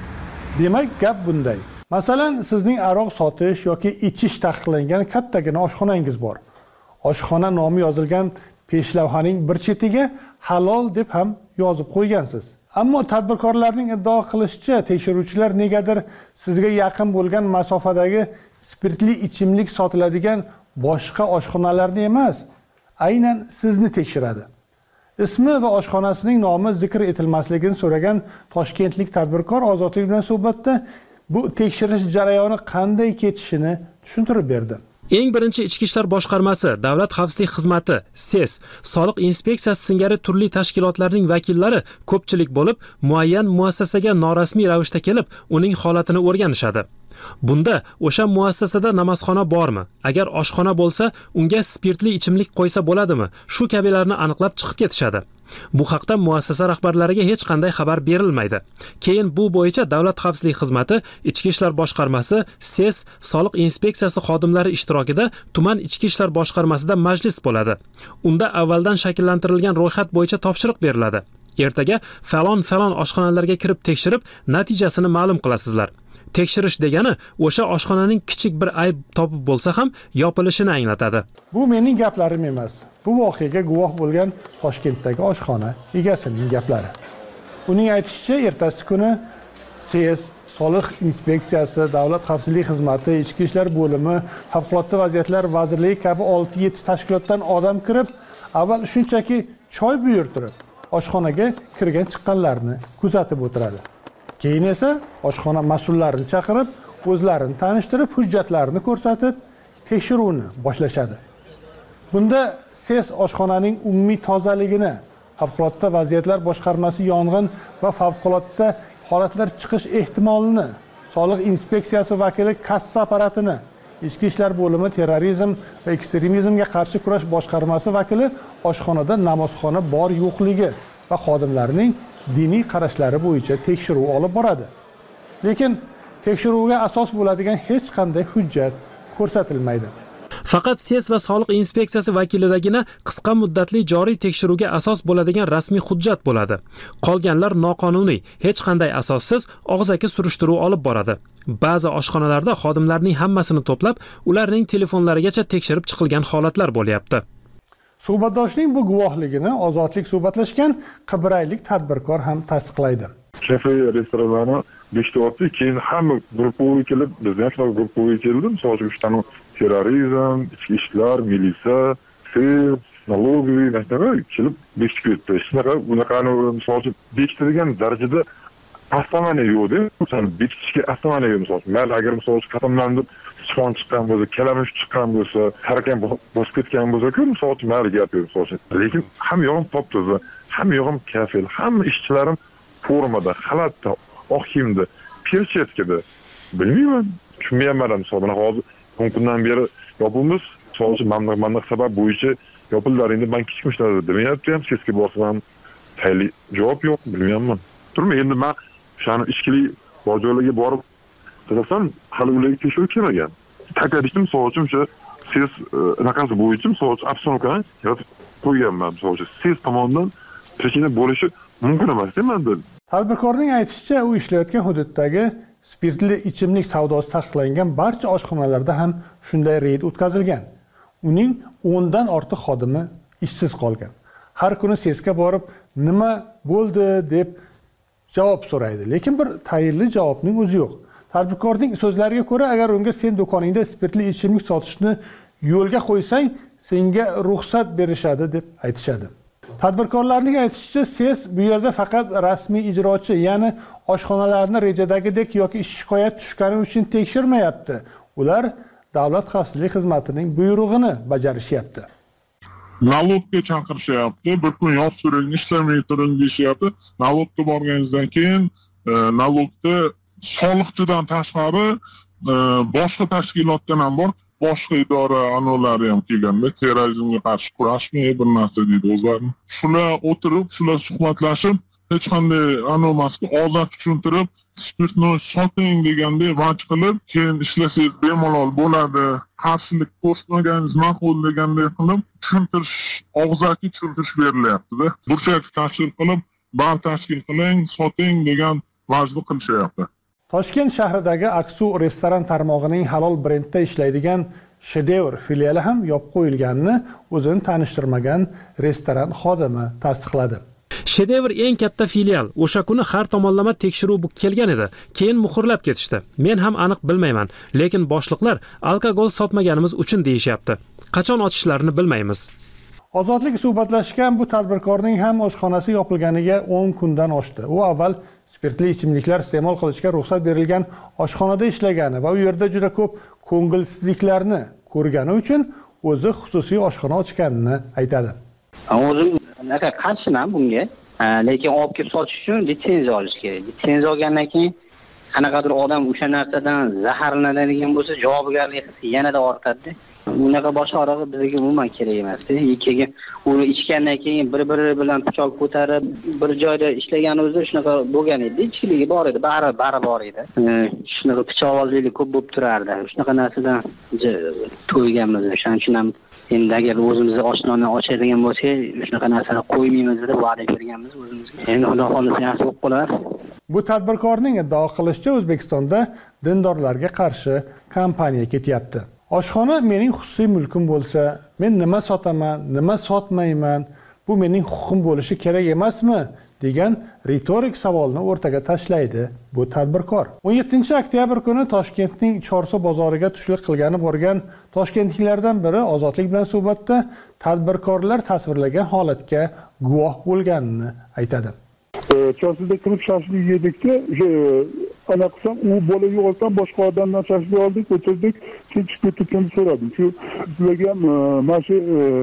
Demak, gap bunday. Masalan, sizning aroq sotish yoki ichish taqiqlangan kattagina oshxonangiz bor. Oshxona nomi yozilgan peshlavhaning bir chetiga halol deb ham yozib qo'ygansiz. Ammo tadbirkorlarning iddao qilishicha, tekshiruvchilar negadir sizga yaqin bo'lgan masofadagi spirtli ichimlik sotiladigan boshqa oshxonalarni emas, aynan sizni tekshiradi. Ismi va oshxonasining nomi zikr etilmasligini so'ragan toshkentlik tadbirkor Ozodlik bilan suhbatda bu tekshirish jarayoni qanday ketishini tushuntirib berdi. Eng birinchi Ichki ishlar boshqarmasi, Davlat xavfsizlik xizmati, S E S, Soliq inspeksiyasi singari turli tashkilotlarning vakillari ko'pchilik bo'lib, muayyan muassasaga norasmiy ravishda kelib, uning holatini o'rganishadi. Bunda o'sha muassasada namozxona bormi? Agar oshxona bo'lsa, unga spirtli ichimlik qo'ysa bo'ladimi? Shu kabilarni aniqlab chiqib ketishadi. Bu haqda muassasa rahbarlariga hech qanday xabar berilmaydi. Keyin bu bo'yicha Davlat xavfsizlik xizmati, Ichki ishlar boshqarmasi, S E S, Soliq inspeksiyasi xodimlari ishtirokida tuman Ichki ishlar boshqarmasida majlis bo'ladi. Unda avvaldan shakllantirilgan ro'yxat bo'yicha topshiriq beriladi. Ertaga falon-falon oshxonalarga kirib tekshirib, natijasini ma'lum qilasizlar. Tekshirish degani o'sha oshxonaning kichik bir ayb topib bo'lsa ham yopilishini anglatadi. Bu mening gaplarim emas. Bu voqeaga guvoh bo'lgan Toshkentdagi oshxona egasining gaplari. Uning aytishicha, ertasi kuni S E S, Soliq inspeksiyasi, Davlat xavfsizlik xizmati, Ichki ishlar bo'limi, Favqulodda vaziyatlar vazirligi kabi olti yetti tashkilotdan odam kirib, avval shunchaki choy buyurtirib, oshxonaga kirgan chiqqanlarni kuzatib o'tiradi. Keyin esa oshxona mas'ullarini chaqirib, o'zlarini tanishtirib, hujjatlarini ko'rsatib, tekshiruvni boshlashadi. Bunda S E S oshxonaning umumiy tozaligini, Favqulodda vaziyatlar boshqarmasi yong'in va favqulodda holatlar chiqish ehtimolini, Soliq inspeksiyasi vakili kassa apparatini, Ichki ishlar bo'limi terrorizm va ekstremizmga qarshi kurash boshqarmasi vakili oshxonada namozxona bor yo'qligi va xodimlarning diniy qarashlari bo'yicha tekshiruv olib boradi. Lekin tekshiruvga asos bo'ladigan hech qanday hujjat ko'rsatilmaydi. Faqat S E S va Soliq inspeksiyasi vakilidagina qisqa muddatli joriy tekshiruvga asos bo'ladigan rasmiy hujjat bo'ladi. Qolganlar noqonuniy, hech qanday asossiz og'zaki surishtiruv olib boradi. Ba'zi oshxonalarda xodimlarning hammasini to'plab, ularning telefonlarigacha tekshirib chiqilgan holatlar bo'lyapti. Suhbatdoshning bu guvohligini Ozodlik suhbatlashgan qibraylik tadbirkor ham tasdiqlaydi. Kafe restoranlarni beshta keyin hamma gruppaga kelib, bizga ham gruppaga keldi. Misol uchun terrorizm, ichki ishlar, militsiya, S E S, налоговый, nima kelib bekitib ketdi. Shunaqa bunaqani misol uchun bekitdi degan darajada avtomaniya yo'q-da. O'sha bekitishga avtomaniya yo'q. Misol uchun mayli agar misol uchun qatamlanib sichqon chiqqan bo'lsa, kalamush chiqqan bo'lsa, harakat bosib ketgan bo'lsa-ku, misol uchun mayli gap yo'q misol uchun. Lekin hamma yog'im top-toza, hamma yog'im kafel, hamma ishchilarim formada, xalatda, oq kiyimda, perchetkada. Bilmayman, tushunmayman misol bilan hozir o'n kundan beri yopilmiz, misol uchun mandiq-mandiq sabab bo'yicha yopildilar. Endi man kichikmishlar demayapti ham, sesga borsam tayli javob yo'q, bilmayman. Turma, endi men shani ichkilik bor joylarga borib qarasam, hali ularga tekshiruv kelmagan. Takadishim misol uchun o'sha ses raqasi bo'yicha misol uchun absolutkan yozib qo'yganman. Misol uchun ses tomonidan prechina bo'lishi mumkin emas deyman. Tadbirkorning aytishicha, u ishlayotgan hududdagi spirtli ichimlik savdosi taqiqlangan barcha oshxonalarda ham shunday reyd o'tkazilgan. Uning o'ndan ortiq xodimi ishsiz qolgan. Har kuni S E Sga borib, nima bo'ldi deb javob so'raydi, lekin bir tayinli javobning o'zi yo'q. Tadbirkorning so'zlariga ko'ra, agar unga sen do'koningda spirtli ichimlik sotishni yo'lga qo'ysang, senga ruxsat berishadi deb aytishadi. Tadbirkorlarning aytishicha, ses bu yerda faqat rasmiy ijrochi, ya'ni oshxonalarni rejadagidek yoki shikoyat tushgani uchun tekshirmayapti. Ular davlat xavfsizlik xizmatining buyrug'ini bajarishyapti. Nalogga chaqirishyapti, bir kun yo'q turing, ishlamay turing deyishyapti. Nalogga borganingizdan keyin nalogda soliqchidan tashqari boshqa tashkilotdan ham bor, boshqa idora anolari ham kelganda, terrorizmga qarshi kurashmay bir narsa deydi o'zlari. Shular o'tirib, shular suhbatlashib, hech qanday anomasga odat tushuntirib, spirtni soting deganda vaj qilib, keyin ishlasangiz bemalol bo'ladi, qarshilik ko'rsatmagangiz ma'qul deganday qilib tushuntirish, og'zaki tushuntirish berilyapti-da. Burchak tashkil qilib, bar tashkil qiling, soting degan vajni qilishyapti. Toshkent shahridagi Aksu restoran tarmog'ining halol brendda ishlaydigan Shedevr filiali ham yopib qo'yilganini o'zini tanishtirmagan restoran xodimi tasdiqladi. Shedevr eng katta filial. O'sha kuni har tomonlama tekshiruv kelgan edi. Keyin muhrlab ketishdi. Men ham aniq bilmayman, lekin boshliqlar alkogol sotmaganimiz uchun deyishyapti. Qachon ochishlarini bilmaymiz. Ozodlik suhbatlashgan bu tadbirkorning ham oshxonasi yopilganiga o'n kundan oshdi. U avval spirtli ichimliklar iste'mol qilishga ruxsat berilgan oshxonada ishlagani va u yerda juda ko'p ko'ngilsizliklarni ko'rgani uchun o'zi xususiy oshxona ochganini aytadi. O'zim naka qarshiman bunga, lekin olib kelib sotish uchun litsenziya olish kerak. Litsenziya olgandan keyin qanaqadir odam o'sha narsadan zaharlanadigan bo'lsa, javobgarlik hissi yanada ortadi. Unaqa boshqarog'i bizga umuman kerak emas-da. Keyin uni ichgandan keyin bir-biri bilan pichoq ko'tarib, bir joyda ishlagan o'zi shunaqa bo'lgan edi. Ichkiligi bor edi, bari bari bor edi. Shunaqa pichoqbozlik ko'p bo'lib turardi. Shunaqa narsadan to'yganmiz. Shuning uchun ham endi agar o'zimizni oshnoni ochadigan bo'lsak, shunaqa narsalar qo'ymaymiz deb va'da berganmiz o'zimizga. Endi xudo xolisa yaxshi bo'lib qolar. Bu tadbirkorning iddao qilishicha, O'zbekistonda dindorlarga qarshi kampaniya ketyapti. Oshxona mening xususiy mulkim bo'lsa, men nima sotaman, nima sotmayman, bu mening huquqim bo'lishi kerak emasmi degan ritorik savolni o'rtaga tashlaydi bu tadbirkor. o'n yettinchi oktyabr kuni Toshkentning Chorsu bozoriga tushlik qilgani borgan toshkentliklardan biri Ozodlik bilan suhbatda tadbirkorlar tasvirlagan holatga guvoh bo'lganini aytadi. Chorsuda kirib shashlik yedikda, ana qilsam, u bola yo'qolsam boshqa odamdan shashlik oldik, o'tirdik, keyin chiqib ketishni so'radim. Shu sizlarga mana shu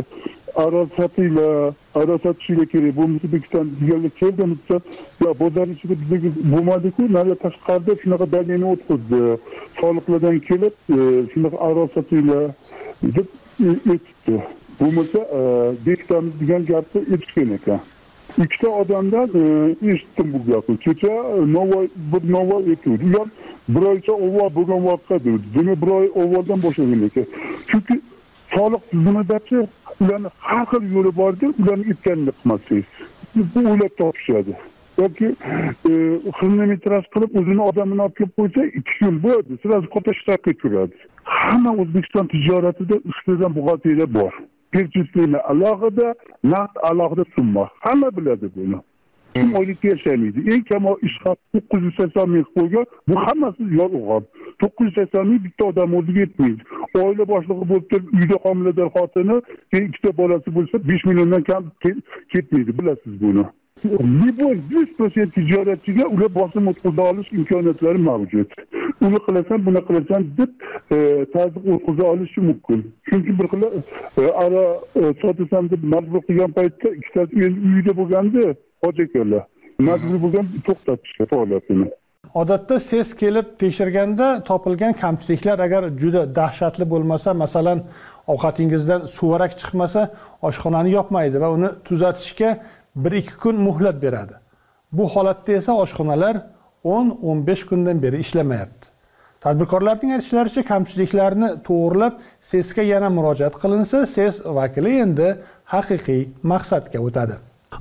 arosatiylar, arosatchilar kerak, bu O'zbekiston deganlar keldim desa, yo bozor ichida bizga bo'lmadi-ku, nari tashqarida shunaqa dalilni o'tkazdi. Soliqlardan kelib, shunaqa arosatiylar deb aytdi. Bo'lmasa, bekitamiz degan gapni aytishgan ekan. Ikkita odamdan eshitdim bu gapni. Kecha Navoiy bir Navoiy aytdi. Ular bir oycha avval bo'lgan voqeadir. Demak bir oy avvaldan boshlagan ekan. Chunki soliq tizimida ularni har xil yo'li borda, ularni aytganini qilmasangiz, bu o'ylab topishadi. Yoki xronometraj qilib o'zini odamini olib kelib qo'ysa, ikki kun bo'ladi. Sirasi qota shtatga turadi. Hamma O'zbekiston tijoratida uchtadan buxgalteriya bor. Perchistlikni alohida, naqd alohida summa. Hamma biladi buni. Kim oylikka yashaymaydi. Eng kam ish haqi to'qqiz yuz sakson ming qo'ygan, bu hammasi yolg'on. to'qqiz yuz sakson ming bitta odam o'ziga yetmaydi. Oila boshlig'i bo'lib turib, uyda homilador xotini, keyin ikkita bolasi bo'lsa, besh milliondan kam ketmaydi, bilasiz buni. Libor yuz foiz tijoratchiga ular bosim o'tkaza olish imkoniyatlari mavjud. Uni qilasan, buni qilasan deb ta'ziq o'tkaza olishi mumkin. Chunki bir xil ara sotasan deb majbur qilgan paytda ikkitasi uyda bo'lganda hojakorlar majbur bo'lgan to'xtatishga faoliyatini. Odatda ses kelib tekshirganda topilgan kamchiliklar agar juda dahshatli bo'lmasa, masalan, ovqatingizdan suvarak chiqmasa, oshxonani yopmaydi va uni tuzatishga bir ikki kun muhlat beradi. Bu holatda esa oshxonalar o'n o'n besh kundan beri ishlamayapti. Tadbirkorlarning aytishlaricha, kamchiliklarni to'g'rilab, sesga yana murojaat qilinsa, ses vakili endi haqiqiy maqsadga o'tadi.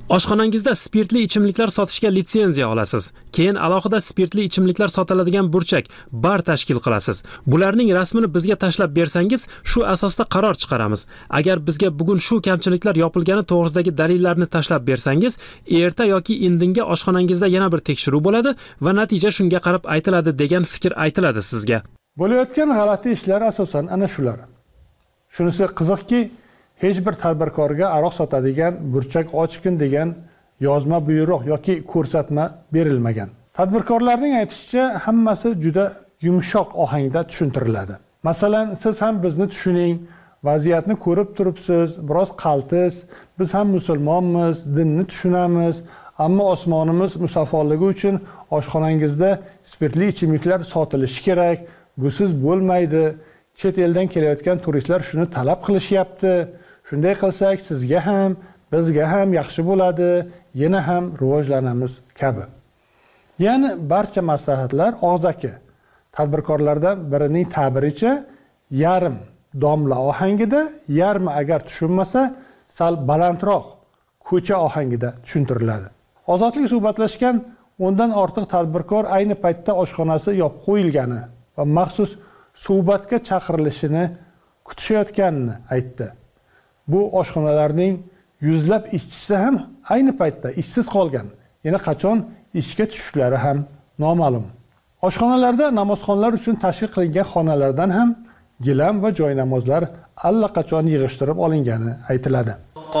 Oshxonangizda spirtli ichimliklar sotishga litsenziya olasiz. Keyin alohida spirtli ichimliklar sotiladigan burchak, bar tashkil qilasiz. Bularning rasmini bizga tashlab bersangiz, shu asosda qaror chiqaramiz. Agar bizga bugun shu kamchiliklar yopilgani to'g'risidagi dalillarni tashlab bersangiz, erta yoki indinga oshxonangizda yana bir tekshiruv bo'ladi va natija shunga qarab aytiladi degan fikr aytiladi sizga. Bo'layotgan g'alati ishlar asosan ana shular. Shunisi qiziqki, hech bir tadbirkorga aroq sotadigan burchak ochgin degan yozma buyruq yoki ko'rsatma berilmagan. Tadbirkorlarning aytishicha, hammasi juda yumshoq ohangda tushuntiriladi. Masalan, siz ham bizni tushuning, vaziyatni ko'rib turibsiz, biroz qaltis, biz ham musulmonmiz, dinni tushunamiz, ammo osmonimiz musaffoligi uchun oshxonangizda spirtli ichimliklar sotilishi kerak, busiz bo'lmaydi. Chet eldan kelayotgan turistlar shuni talab qilishyapti. Shunday qilsak, sizga ham, bizga ham yaxshi bo'ladi, yana ham rivojlanamiz kabi. Ya'ni barcha maslahatlar og'zaki. Tadbirkorlardan birining ta'biricha, yarim domla ohangida, yarmi agar tushunmasa, sal balandroq ko'cha ohangida tushuntiriladi. Ozodlik suhbatlashgan o'ndan ortiq tadbirkor ayni paytda oshxonasi yopib qo'yilgani va maxsus suhbatga chaqirilishini kutishayotganini aytdi. Bu oshxonalarning yuzlab ishchisi ham ayni paytda ishsiz qolgan. Yana qachon ishga tushishlari ham noma'lum. Oshxonalarda namozxonlar uchun tashkil qilingan xonalardan ham gilam va joy namozlar allaqachon yig'ishtirib olingani aytiladi.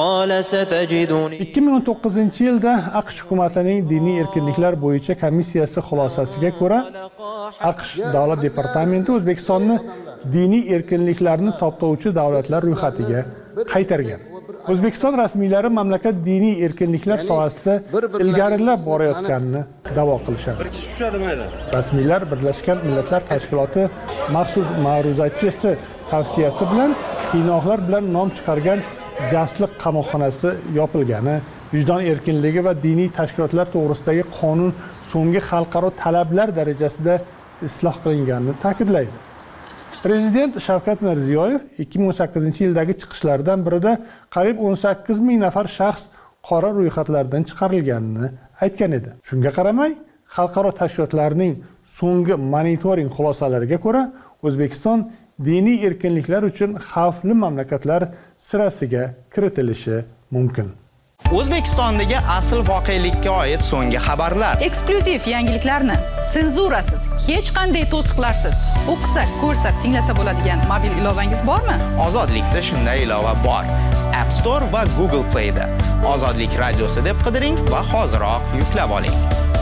ikki ming o'n to'qqizinchi yilda AQSh hukumatining diniy erkinliklar bo'yicha komissiyasi xulosasiga ko'ra, AQSh Davlat departamenti O'zbekistonni diniy erkinliklarni toptovchi davlatlar ro'yxatiga qaytargan. O'zbekiston rasmiylari mamlakat diniy erkinliklar sohasida ilgarilab borayotganini da'vo qilishadi. Rasmiylar Birlashgan Millatlar Tashkiloti maxsus ma'ruzachisi tavsiyasi bilan qiynoqlar bilan nom chiqargan jasliq qamoqxonasi yopilgani, vijdon erkinligi va diniy tashkilotlar to'g'risidagi qonun so'nggi xalqaro talablar darajasida isloh qilinganini ta'kidlaydi. Prezident Shavkat Mirziyoyev ikki ming o'n sakkizinchi yildagi chiqishlardan birida qariyb o'n sakkiz ming nafar shaxs qora ro'yxatlardan chiqarilganini aytgan edi. Shunga qaramay, xalqaro tashkilotlarning so'nggi monitoring xulosalariga ko'ra, O'zbekiston diniy erkinliklar uchun xavfli mamlakatlar sirasiga kiritilishi mumkin. O'zbekistondagi asl voqelikka oid so'nggi xabarlar. Eksklyuziv yangiliklarni senzurasiz, hech qanday to'siqlarsiz o'qisa, ko'rsa, tinglasa bo'ladigan mobil ilovangiz bormi? Ozodlikda shunday ilova bor. App Store va Google Play da. Ozodlik radiosi deb qidiring va hoziroq yuklab oling.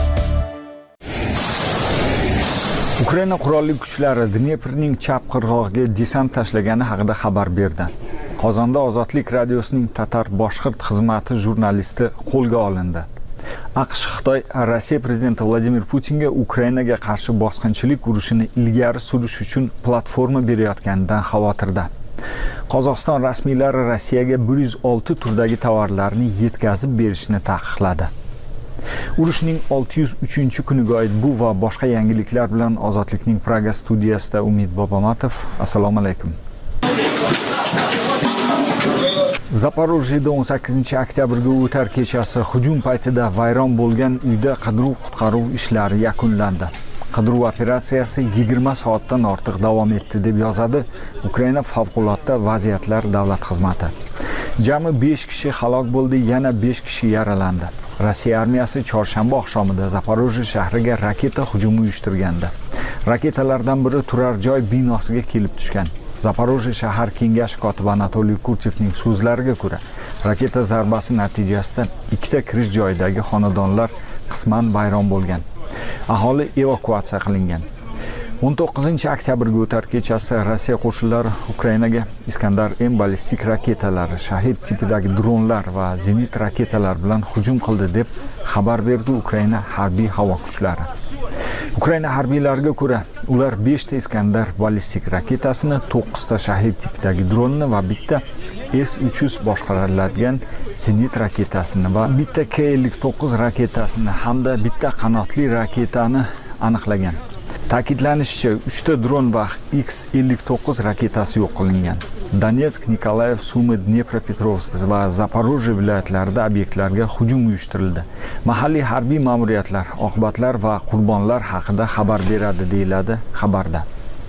Ukraina qurolli kuchlari Dneprning chap qirg'og'iga desant tashlagani haqida xabar berdi. Qozonda Ozodlik radiosining tatar-boshqirt xizmati jurnalisti qo'lga olindi. AQSh Xitoy Rossiya prezidenti Vladimir Putinga Ukrainaga qarshi bosqinchilik urushini ilgari surish uchun platforma berayotganidan xavotirda. Qozog'iston rasmiylari Rossiyaga bir yuz olti turdagi tovarlarni yetkazib berishni taqiqladi. Urushning olti yuz uchinchi kuniga oid bu va boshqa yangiliklar bilan Ozodlikning Praga studiyasida Umid Bobomatov. Assalomu alaykum. Zaporojyeda o'n sakkizinchi oktyabrga o'tar kechasi hujum paytida vayron bo'lgan uyda qidiruv-qutqaruv ishlari yakunlandi. Qidiruv operatsiyasi yigirma soatdan ortiq davom etdi deb yozadi Ukraina favqulodda vaziyatlar davlat xizmati. Jami besh kishi halok bo'ldi, yana besh kishi yaralandi. Rossiya armiyasi chorshanba oqshomida Zaporojye shahriga raketa hujumi uyushtirgandi. Raketalardan biri turar joy binosiga kelib tushgan. Zaporojye shahar kengashi kotibi Anatoliy Kurchevning so'zlariga ko'ra, raketa zarbasi natijasida ikkita kirish joyidagi xonadonlar qisman vayron bo'lgan. Aholi evakuatsiya qilingan. o'n to'qqizinchi oktyabrga o'tar kechasi Rossiya qo'shinlari Ukrainaga Iskandar M ballistik raketalari, Shahid tipidagi dronlar va zenit raketalar bilan hujum qildi deb xabar berdi Ukraina harbiy havo kuchlari. Ukraina harbiylariga ko'ra, ular besh ta Iskandar ballistik raketasini, to'qqiz ta Shahid tipidagi dronni va bitta S uch yuz boshqariladigan zenit raketasini va bitta K ellik to'qqiz raketasini hamda bitta qanotli raketani aniqlagan. Ta'kidlanishicha, uchta dron va X ellik to'qqiz raketasi yo'q qilingan. Donetsk, Nikolaev, Sumi, Dnepropetrovsk va Zaporojye viloyatlarida obyektlarga hujum uyushtirildi. Mahalliy harbiy ma'muriyatlar oqibatlar va qurbonlar haqida xabar beradi, deyiladi xabarda.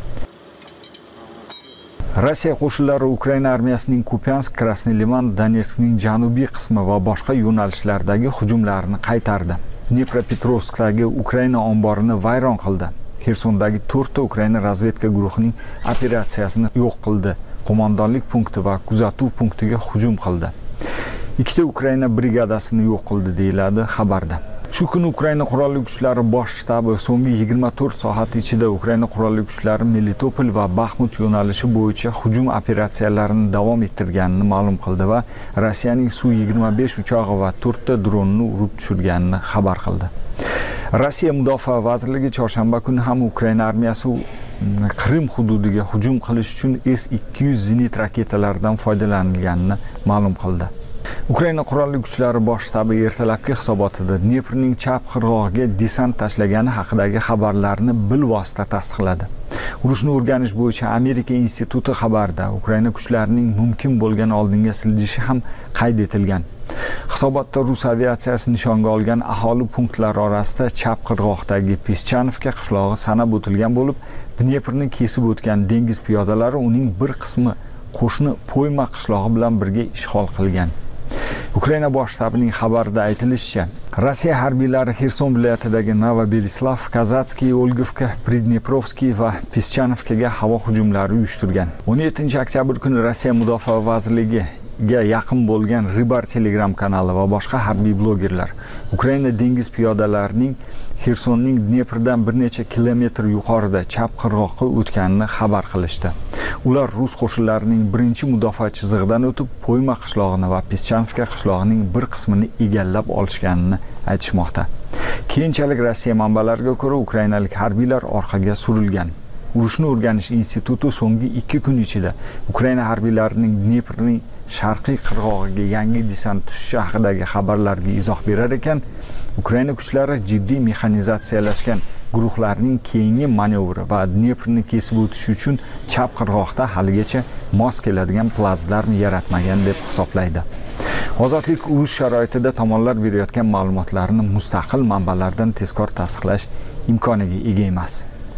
Rossiya qo'shinlari Ukraina armiyasining Kupiansk, Krasnoy Liman, Donetskning janubiy qismi va boshqa yo'nalishlardagi hujumlarini qaytardi. Dnepropetrovskdagi Ukraina omborini vayron qildi. Xersondagi to'rtta Ukraina razvedka guruhining operatsiyasini yo'q qildi. Qo'mondonlik punkti va kuzatuv punktiga hujum qildi. Ikkita Ukraina brigadasini yo'q qildi, deyiladi xabarda. Shu kuni Ukraina qurolli kuchlari bosh shtabi so'nggi yigirma to'rt soat ichida Ukraina qurolli kuchlari Melitopol va Baxmut yo'nalishi bo'yicha hujum operatsiyalarini davom ettirganini ma'lum qildi va Rossiyaning Su yigirma besh uchog'i va to'rtta dronini urib tushirganini xabar qildi. Rossiya Mudofaa vazirligi chorshanba kuni ham Ukraina armiyasi Qrim hududiga hujum qilish uchun S ikki yuz zenit raketalaridan foydalanilganini ma'lum qildi. Ukraina qurolli kuchlari bosh shtabi ertalabki hisobotida Dneprning chap qirg'og'iga desant tashlagani haqidagi xabarlarni bilvosita tasdiqladi. Urushni o'rganish bo'yicha Amerika instituti xabarda Ukraina kuchlarining mumkin bo'lgan oldinga siljishi ham qayd etilgan. Hisobotda Rus aviatsiyasi nishonga olgan aholi punktlari orasida chap qirg'oqdagi Pischanovka qishlog'i sanab o'tilgan bo'lib, Dneprni kesib o'tgan dengiz piyodalari uning bir qismi qo'shni Poyma qishlog'i bilan birga ishg'ol qilgan. Ukraina bosh shtabining xabarida aytilishicha, Rossiya harbiylari Xerson viloyatidagi Novoberislav, Kazatskiy, Olgovka, Pridneprovskiy va Pischanovkaga havo hujumlari uyushtirgan. o'n yettinchi oktyabr kuni Rossiya Mudofaa vazirligi ga yaqin bo'lgan Ribar Telegram kanali va boshqa harbiy blogerlar Ukraina dengiz piyodalarining Xersonning Dneprdan bir necha kilometr yuqorida chap qirg'oqqa o'tganini xabar qilishdi. Ular rus qo'shinlarining birinchi mudofaa chizig'idan o'tib, Poyma qishlog'ini va Pischanovka qishlog'ining bir qismini egallab olishganini aytishmoqda. Keyinchalik Rossiya manbalariga ko'ra, ukrainalik harbiylar orqaga surilgan. Urushni o'rganish instituti so'nggi ikki kun ichida Ukraina harbiylarining Dneprning sharqiy qirg'og'iga yangi desant tushishi haqidagi xabarlarga izoh berar ekan, Ukraina kuchlari jiddiy mexanizatsiyalashgan guruhlarning keyingi manevri va Dneprni kesib o'tish uchun chap qirg'oqda haligacha mos keladigan plazdarm yaratmagan deb hisoblaydi. Ozodlik urush sharoitida tomonlar berayotgan ma'lumotlarni mustaqil manbalardan tezkor tasdiqlash imkoniga ega emas.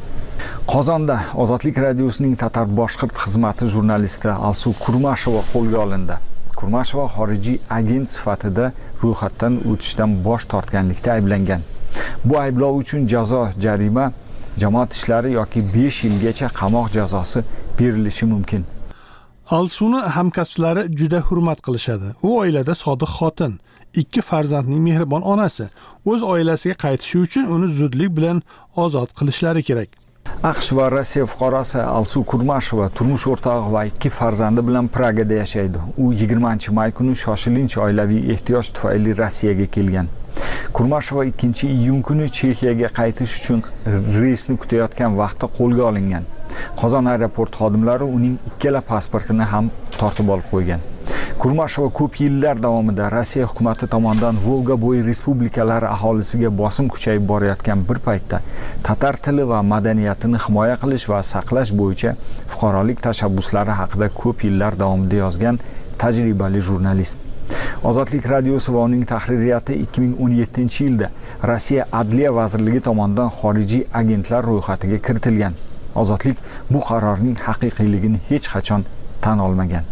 Qozonda Ozodlik radiosining Tatar boshqirt xizmati jurnalisti Alsu Kurmashova qo'lga olindi. Kurmashova xorijiy agent sifatida ro'yxatdan o'tishdan bosh tortganlikda ayblangan. Bu ayblov uchun jazo jarima, jamoat ishlari yoki besh yilgacha qamoq jazosi berilishi mumkin. Alsuni hamkasblari juda hurmat qilishadi. U oilada sodiq xotin, ikki farzandning mehribon onasi. O'z oilasiga qaytishi uchun uni zudlik bilan ozod qilishlari kerak. AQSh va Rossiya fuqarosi Alsu Kurmashova turmush o'rtog'i va ikki farzandi bilan Pragada yashaydi. U yigirmanchi may kuni shoshilinch oilaviy ehtiyoj tufayli Rossiyaga kelgan. Kurmashova ikkinchi iyun kuni Chexiyaga qaytish uchun reysni kutayotgan vaqtda qo'lga olingan. Qozon aeroport xodimlari uning ikkala pasportini ham tortib olib qo'ygan. Kurmashova ko'p yillar davomida Rossiya hukumati tomonidan Volga bo'yi respublikalari aholisiga bosim kuchayib borayotgan bir paytda tatar tili va madaniyatini himoya qilish va saqlash bo'yicha fuqarolik tashabbuslari haqida ko'p yillar davomida yozgan tajribali jurnalist. Ozodlik radiosi va uning tahririyati ikki ming o'n yettinchi yilda Rossiya Adliya vazirligi tomonidan xorijiy agentlar ro'yxatiga kiritilgan. Ozodlik bu qarorning haqiqiyligini hech qachon tan olmagan.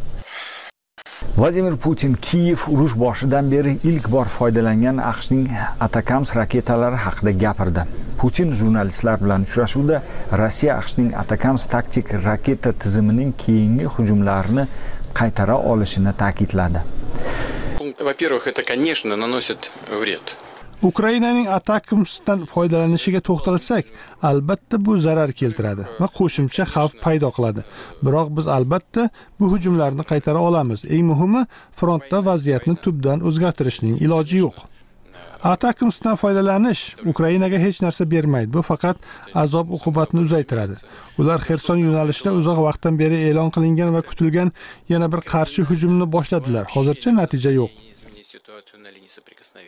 Vladimir Putin Kiyev urush boshidan beri ilk bor foydalangan AQShning Atakams raketalari haqida gapirdi. Putin jurnalistlar bilan uchrashuvda Rossiya AQShning Atakams taktik raketa tizimining keyingi hujumlarini qaytara olishini ta'kidladi. Во-первых, это, конечно, наносит вред. Ukrainaning Atakamsdan foydalanishiga to'xtalsak, albatta bu zarar keltiradi va qo'shimcha xavf paydo qiladi. Biroq biz albatta bu hujumlarni qaytara olamiz. Eng muhimi, frontda vaziyatni tubdan o'zgartirishning iloji yo'q. Atakamsdan foydalanish Ukrainaga hech narsa bermaydi. Bu faqat azob uqubatni uzaytiradi. Ular Xerson yo'nalishida uzoq vaqtdan beri e'lon qilingan va kutilgan yana bir qarshi hujumni boshladilar. Hozircha natija yo'q.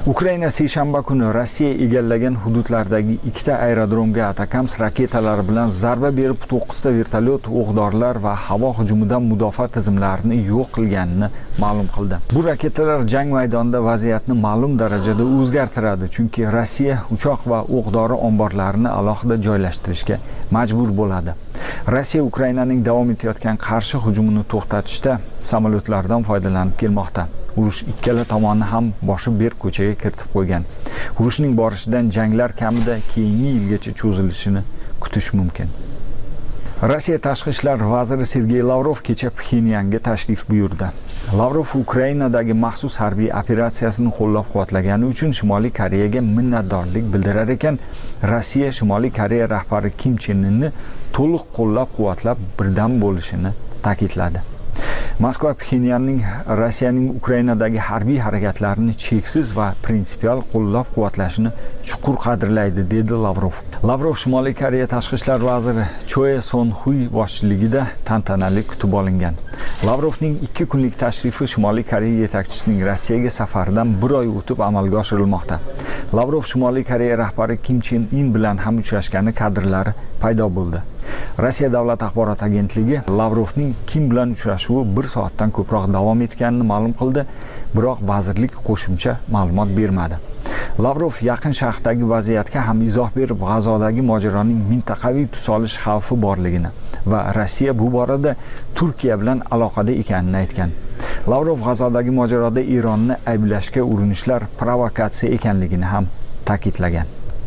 Ukraina seshanba kuni Rossiya egallagan hududlardagi ikkita aerodromga Atakams raketalari bilan zarba berib, to'qqizta vertolyot, o'q-dorilar va havo hujumidan mudofaa tizimlarini yo'q qilganini ma'lum qildi. Bu raketalar jang maydonida vaziyatni ma'lum darajada o'zgartiradi, chunki Rossiya uchoq va o'q-dori omborlarini alohida joylashtirishga majbur bo'ladi. Rossiya Ukrainaning davom etayotgan qarshi hujumini to'xtatishda samolyotlardan foydalanib kelmoqda. Urush ikkala tomonni ham boshi berk ko'chaga kiritib qo'ygan. Urushning borishidan janglar kamida keyingi yilgacha cho'zilishini kutish mumkin. Rossiya tashqi ishlar vaziri Sergey Lavrov kecha Pxenyanga tashrif buyurdi. Lavrov Ukrainadagi maxsus harbiy operatsiyasini qo'llab-quvvatlagani uchun Shimoliy Koreyaga minnatdorlik bildirar ekan, Rossiya Shimoliy Koreya rahbari Kim Chen Inni to'liq qo'llab-quvvatlab birdam bo'lishini ta'kidladi. Moskva Pxenyanning Rossiyaning Ukrainadagi harbiy harakatlarini cheksiz va prinsipial qo'llab-quvvatlashini chuqur qadrlaydi, dedi Lavrov. Lavrov Shimoliy Koreya tashqi ishlar vaziri Choe Son-Huy boshchiligida tantanali kutib olingan. Lavrovning ikki kunlik tashrifi Shimoliy Koreya yetakchisining Rossiyaga safaridan bir oy o'tib amalga oshirilmoqda. Lavrov Shimoliy Koreya rahbari Kim Chen In bilan ham uchrashgani kadrlari paydo bo'ldi. Rossiya davlat axborot agentligi Lavrovning Kim bilan uchrashuvi bir soatdan ko'proq davom etganini ma'lum qildi, biroq vazirlik qo'shimcha ma'lumot bermadi. Lavrov Yaqin Sharqdagi vaziyatga ham izoh berib, G'azodagi mojaroning mintaqaviy tus olish xavfi borligini va Rossiya bu borada Turkiya bilan aloqada ekanini aytgan. Lavrov G'azodagi mojaroda Ironni ayblashga urinishlar provokatsiya ekanligini ham ta'kidlagan.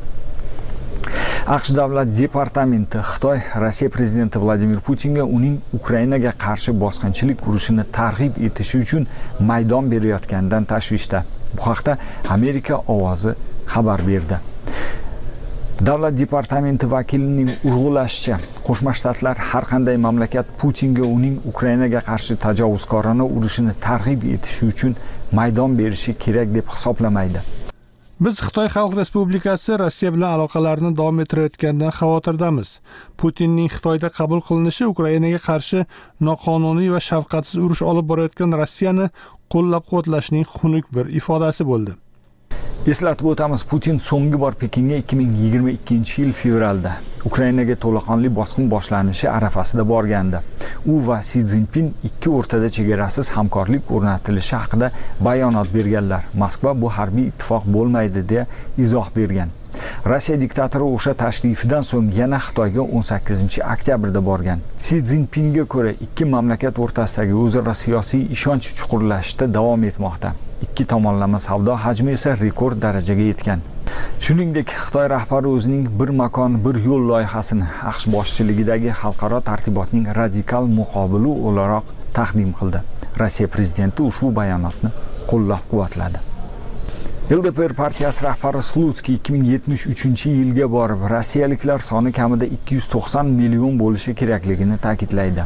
AQSh davlat departamenti Xitoy Rossiya prezidenti Vladimir Putinga uning Ukrainaga qarshi bosqinchilik urushini targ'ib etishi uchun maydon berayotganidan tashvishda. Bu haqda Amerika ovozi xabar berdi. Davlat departamenti vakilining urg'ulashicha, Qo'shma Shtatlar har qanday mamlakat Putinga uning Ukrainaga qarshi tajovuzkorona urushini targ'ib etishi uchun maydon berishi kerak deb hisoblamaydi. Biz Xitoy Xalq Respublikasi Rossiya bilan aloqalarni davom ettirayotganidan xavotirdamiz. Putinning Xitoyda qabul qilinishi Ukrainaga qarshi noqonuniy va shafqatsiz urush olib borayotgan Rossiyani qo'llab-quvvatlashning xunuk bir ifodasi bo'ldi. Eslatib o'tamiz, Putin so'nggi bor Pekinga ikki ming yigirma ikkinchi yil fevralda Ukrainaga to'laqonli bosqin boshlanishi arafasida borgandi. U va Si Szinpin ikki o'rtada chegarasiz hamkorlik o'rnatilishi haqida bayonot berganlar. Moskva bu harbiy ittifoq bo'lmaydi deya izoh bergan. Rossiya diktatori o'sha tashrifidan so'ng yana Xitoyga o'n sakkizinchi oktyabrda borgan. Si Szinpinga ko'ra ikki mamlakat o'rtasidagi o'zaro siyosiy ishonch chuqurlashishda davom etmoqda. Ikki tomonlama savdo hajmi esa rekord darajaga yetgan. Shuningdek, Xitoy rahbari o'zining bir makon, bir yo'l loyihasini AQSh boshchiligidagi xalqaro tartibotning radikal muqobili o'laroq taqdim qildi. Rossiya prezidenti ushbu bayonotni qo'llab-quvvatladi. L D P R partiyasi rahbari Slutsky ikki ming yetmish uchinchi yilga borib, rossiyaliklar soni kamida ikki yuz to'qson million bo'lishi kerakligini ta'kidlaydi.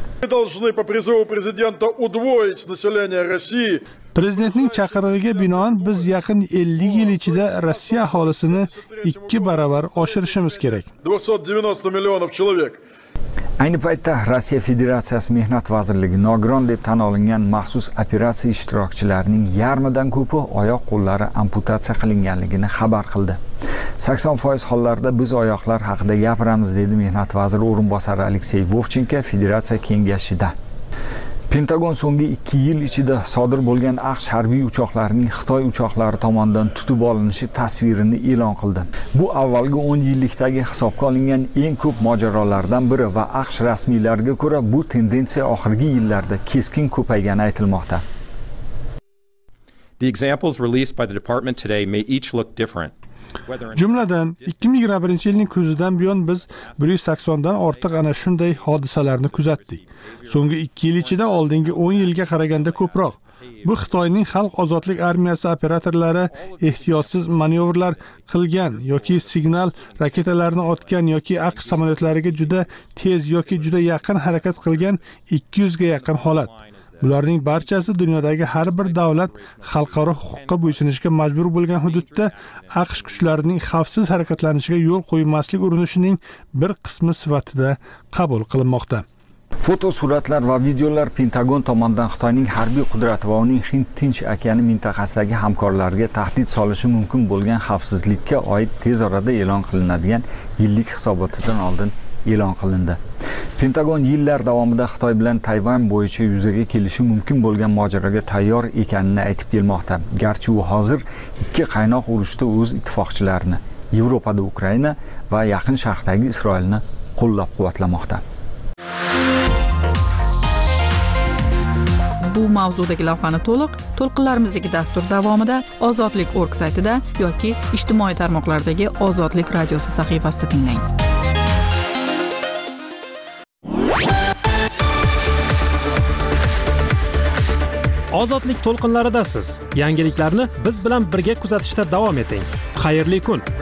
Prezidentning chaqirig'iga binoan biz yaqin ellik yil ichida Rossiya aholisini ikki baravar oshirishimiz kerak. Ayni paytda Rossiya Federatsiyasi Mehnat vazirligi nogiron deb tan olingan maxsus operatsiya ishtirokchilarining yarmidan ko'pi oyoq qo'llari amputatsiya qilinganligini xabar qildi. sakson foiz hollarda biz oyoqlar haqida gapiramiz, dedi Mehnat vaziri o'rinbosari Aleksey Vovchenko Federatsiya kengashida. Pentagon so'nggi ikki yil ichida sodir bo'lgan AQSh harbiy uchoqlarining Xitoy uchoqlari tomonidan tutib olinishi tasvirini e'lon qildi. Bu avvalgi o'n yillikdagi hisobga olingan eng ko'p mojarolardan biri va AQSh rasmiylariga ko'ra bu tendensiya oxirgi yillarda keskin ko'paygani aytilmoqda. The examples released by the department today may each look different. Jumladan, ikki ming yigirma birinchi yilning kuzidan buyon biz bir yuz saksondan ortiq ana shunday hodisalarni kuzatdik. So'nggi ikki yil ichida oldingi o'n yilga qaraganda ko'proq. Bu Xitoyning Xalq ozodlik armiyasi operatorlari ehtiyotsiz manevrlar qilgan yoki signal raketalarini otgan yoki AQSh samolyotlariga juda tez yoki juda yaqin harakat qilgan ikki yuz ga yaqin holat. Bularning barchasi dunyodagi har bir davlat xalqaro huquqqa bo'ysunishga majbur bo'lgan hududda AQSh kuchlarining xavfsiz harakatlanishiga yo'l qo'ymaslik urinishining bir qismi sifatida qabul qilinmoqda. Fotosuratlar va videolar Pentagon tomonidan Xitoyning harbiy qudrati va uning Hind Tinch okeani mintaqasidagi hamkorlarga tahdid solishi mumkin bo'lgan xavfsizlikka oid tez orada e'lon qilinadigan yillik hisobotidan oldin e'lon qilindi. Pentagon yillar davomida Xitoy bilan Tayvan bo'yicha yuzaga kelishi mumkin bo'lgan mojaroga tayyor ekanini aytib kelmoqda. Garchi u hozir ikki qaynoq urushda o'z ittifoqchilarini, Yevropada Ukraina va Yaqin Sharqdagi Isroilni qo'llab-quvvatlamoqda. Bu mavzudagi lavhani to'liq to'lqinlarimizdagi dastur davomida Ozodlik nokta org saytida yoki ijtimoiy tarmoqlardagi Ozodlik radiosi sahifasida tinglang. Ozodlik to'lqinlaridasiz. Yangiliklarni biz bilan birga kuzatishda davom eting. Xayrli kun.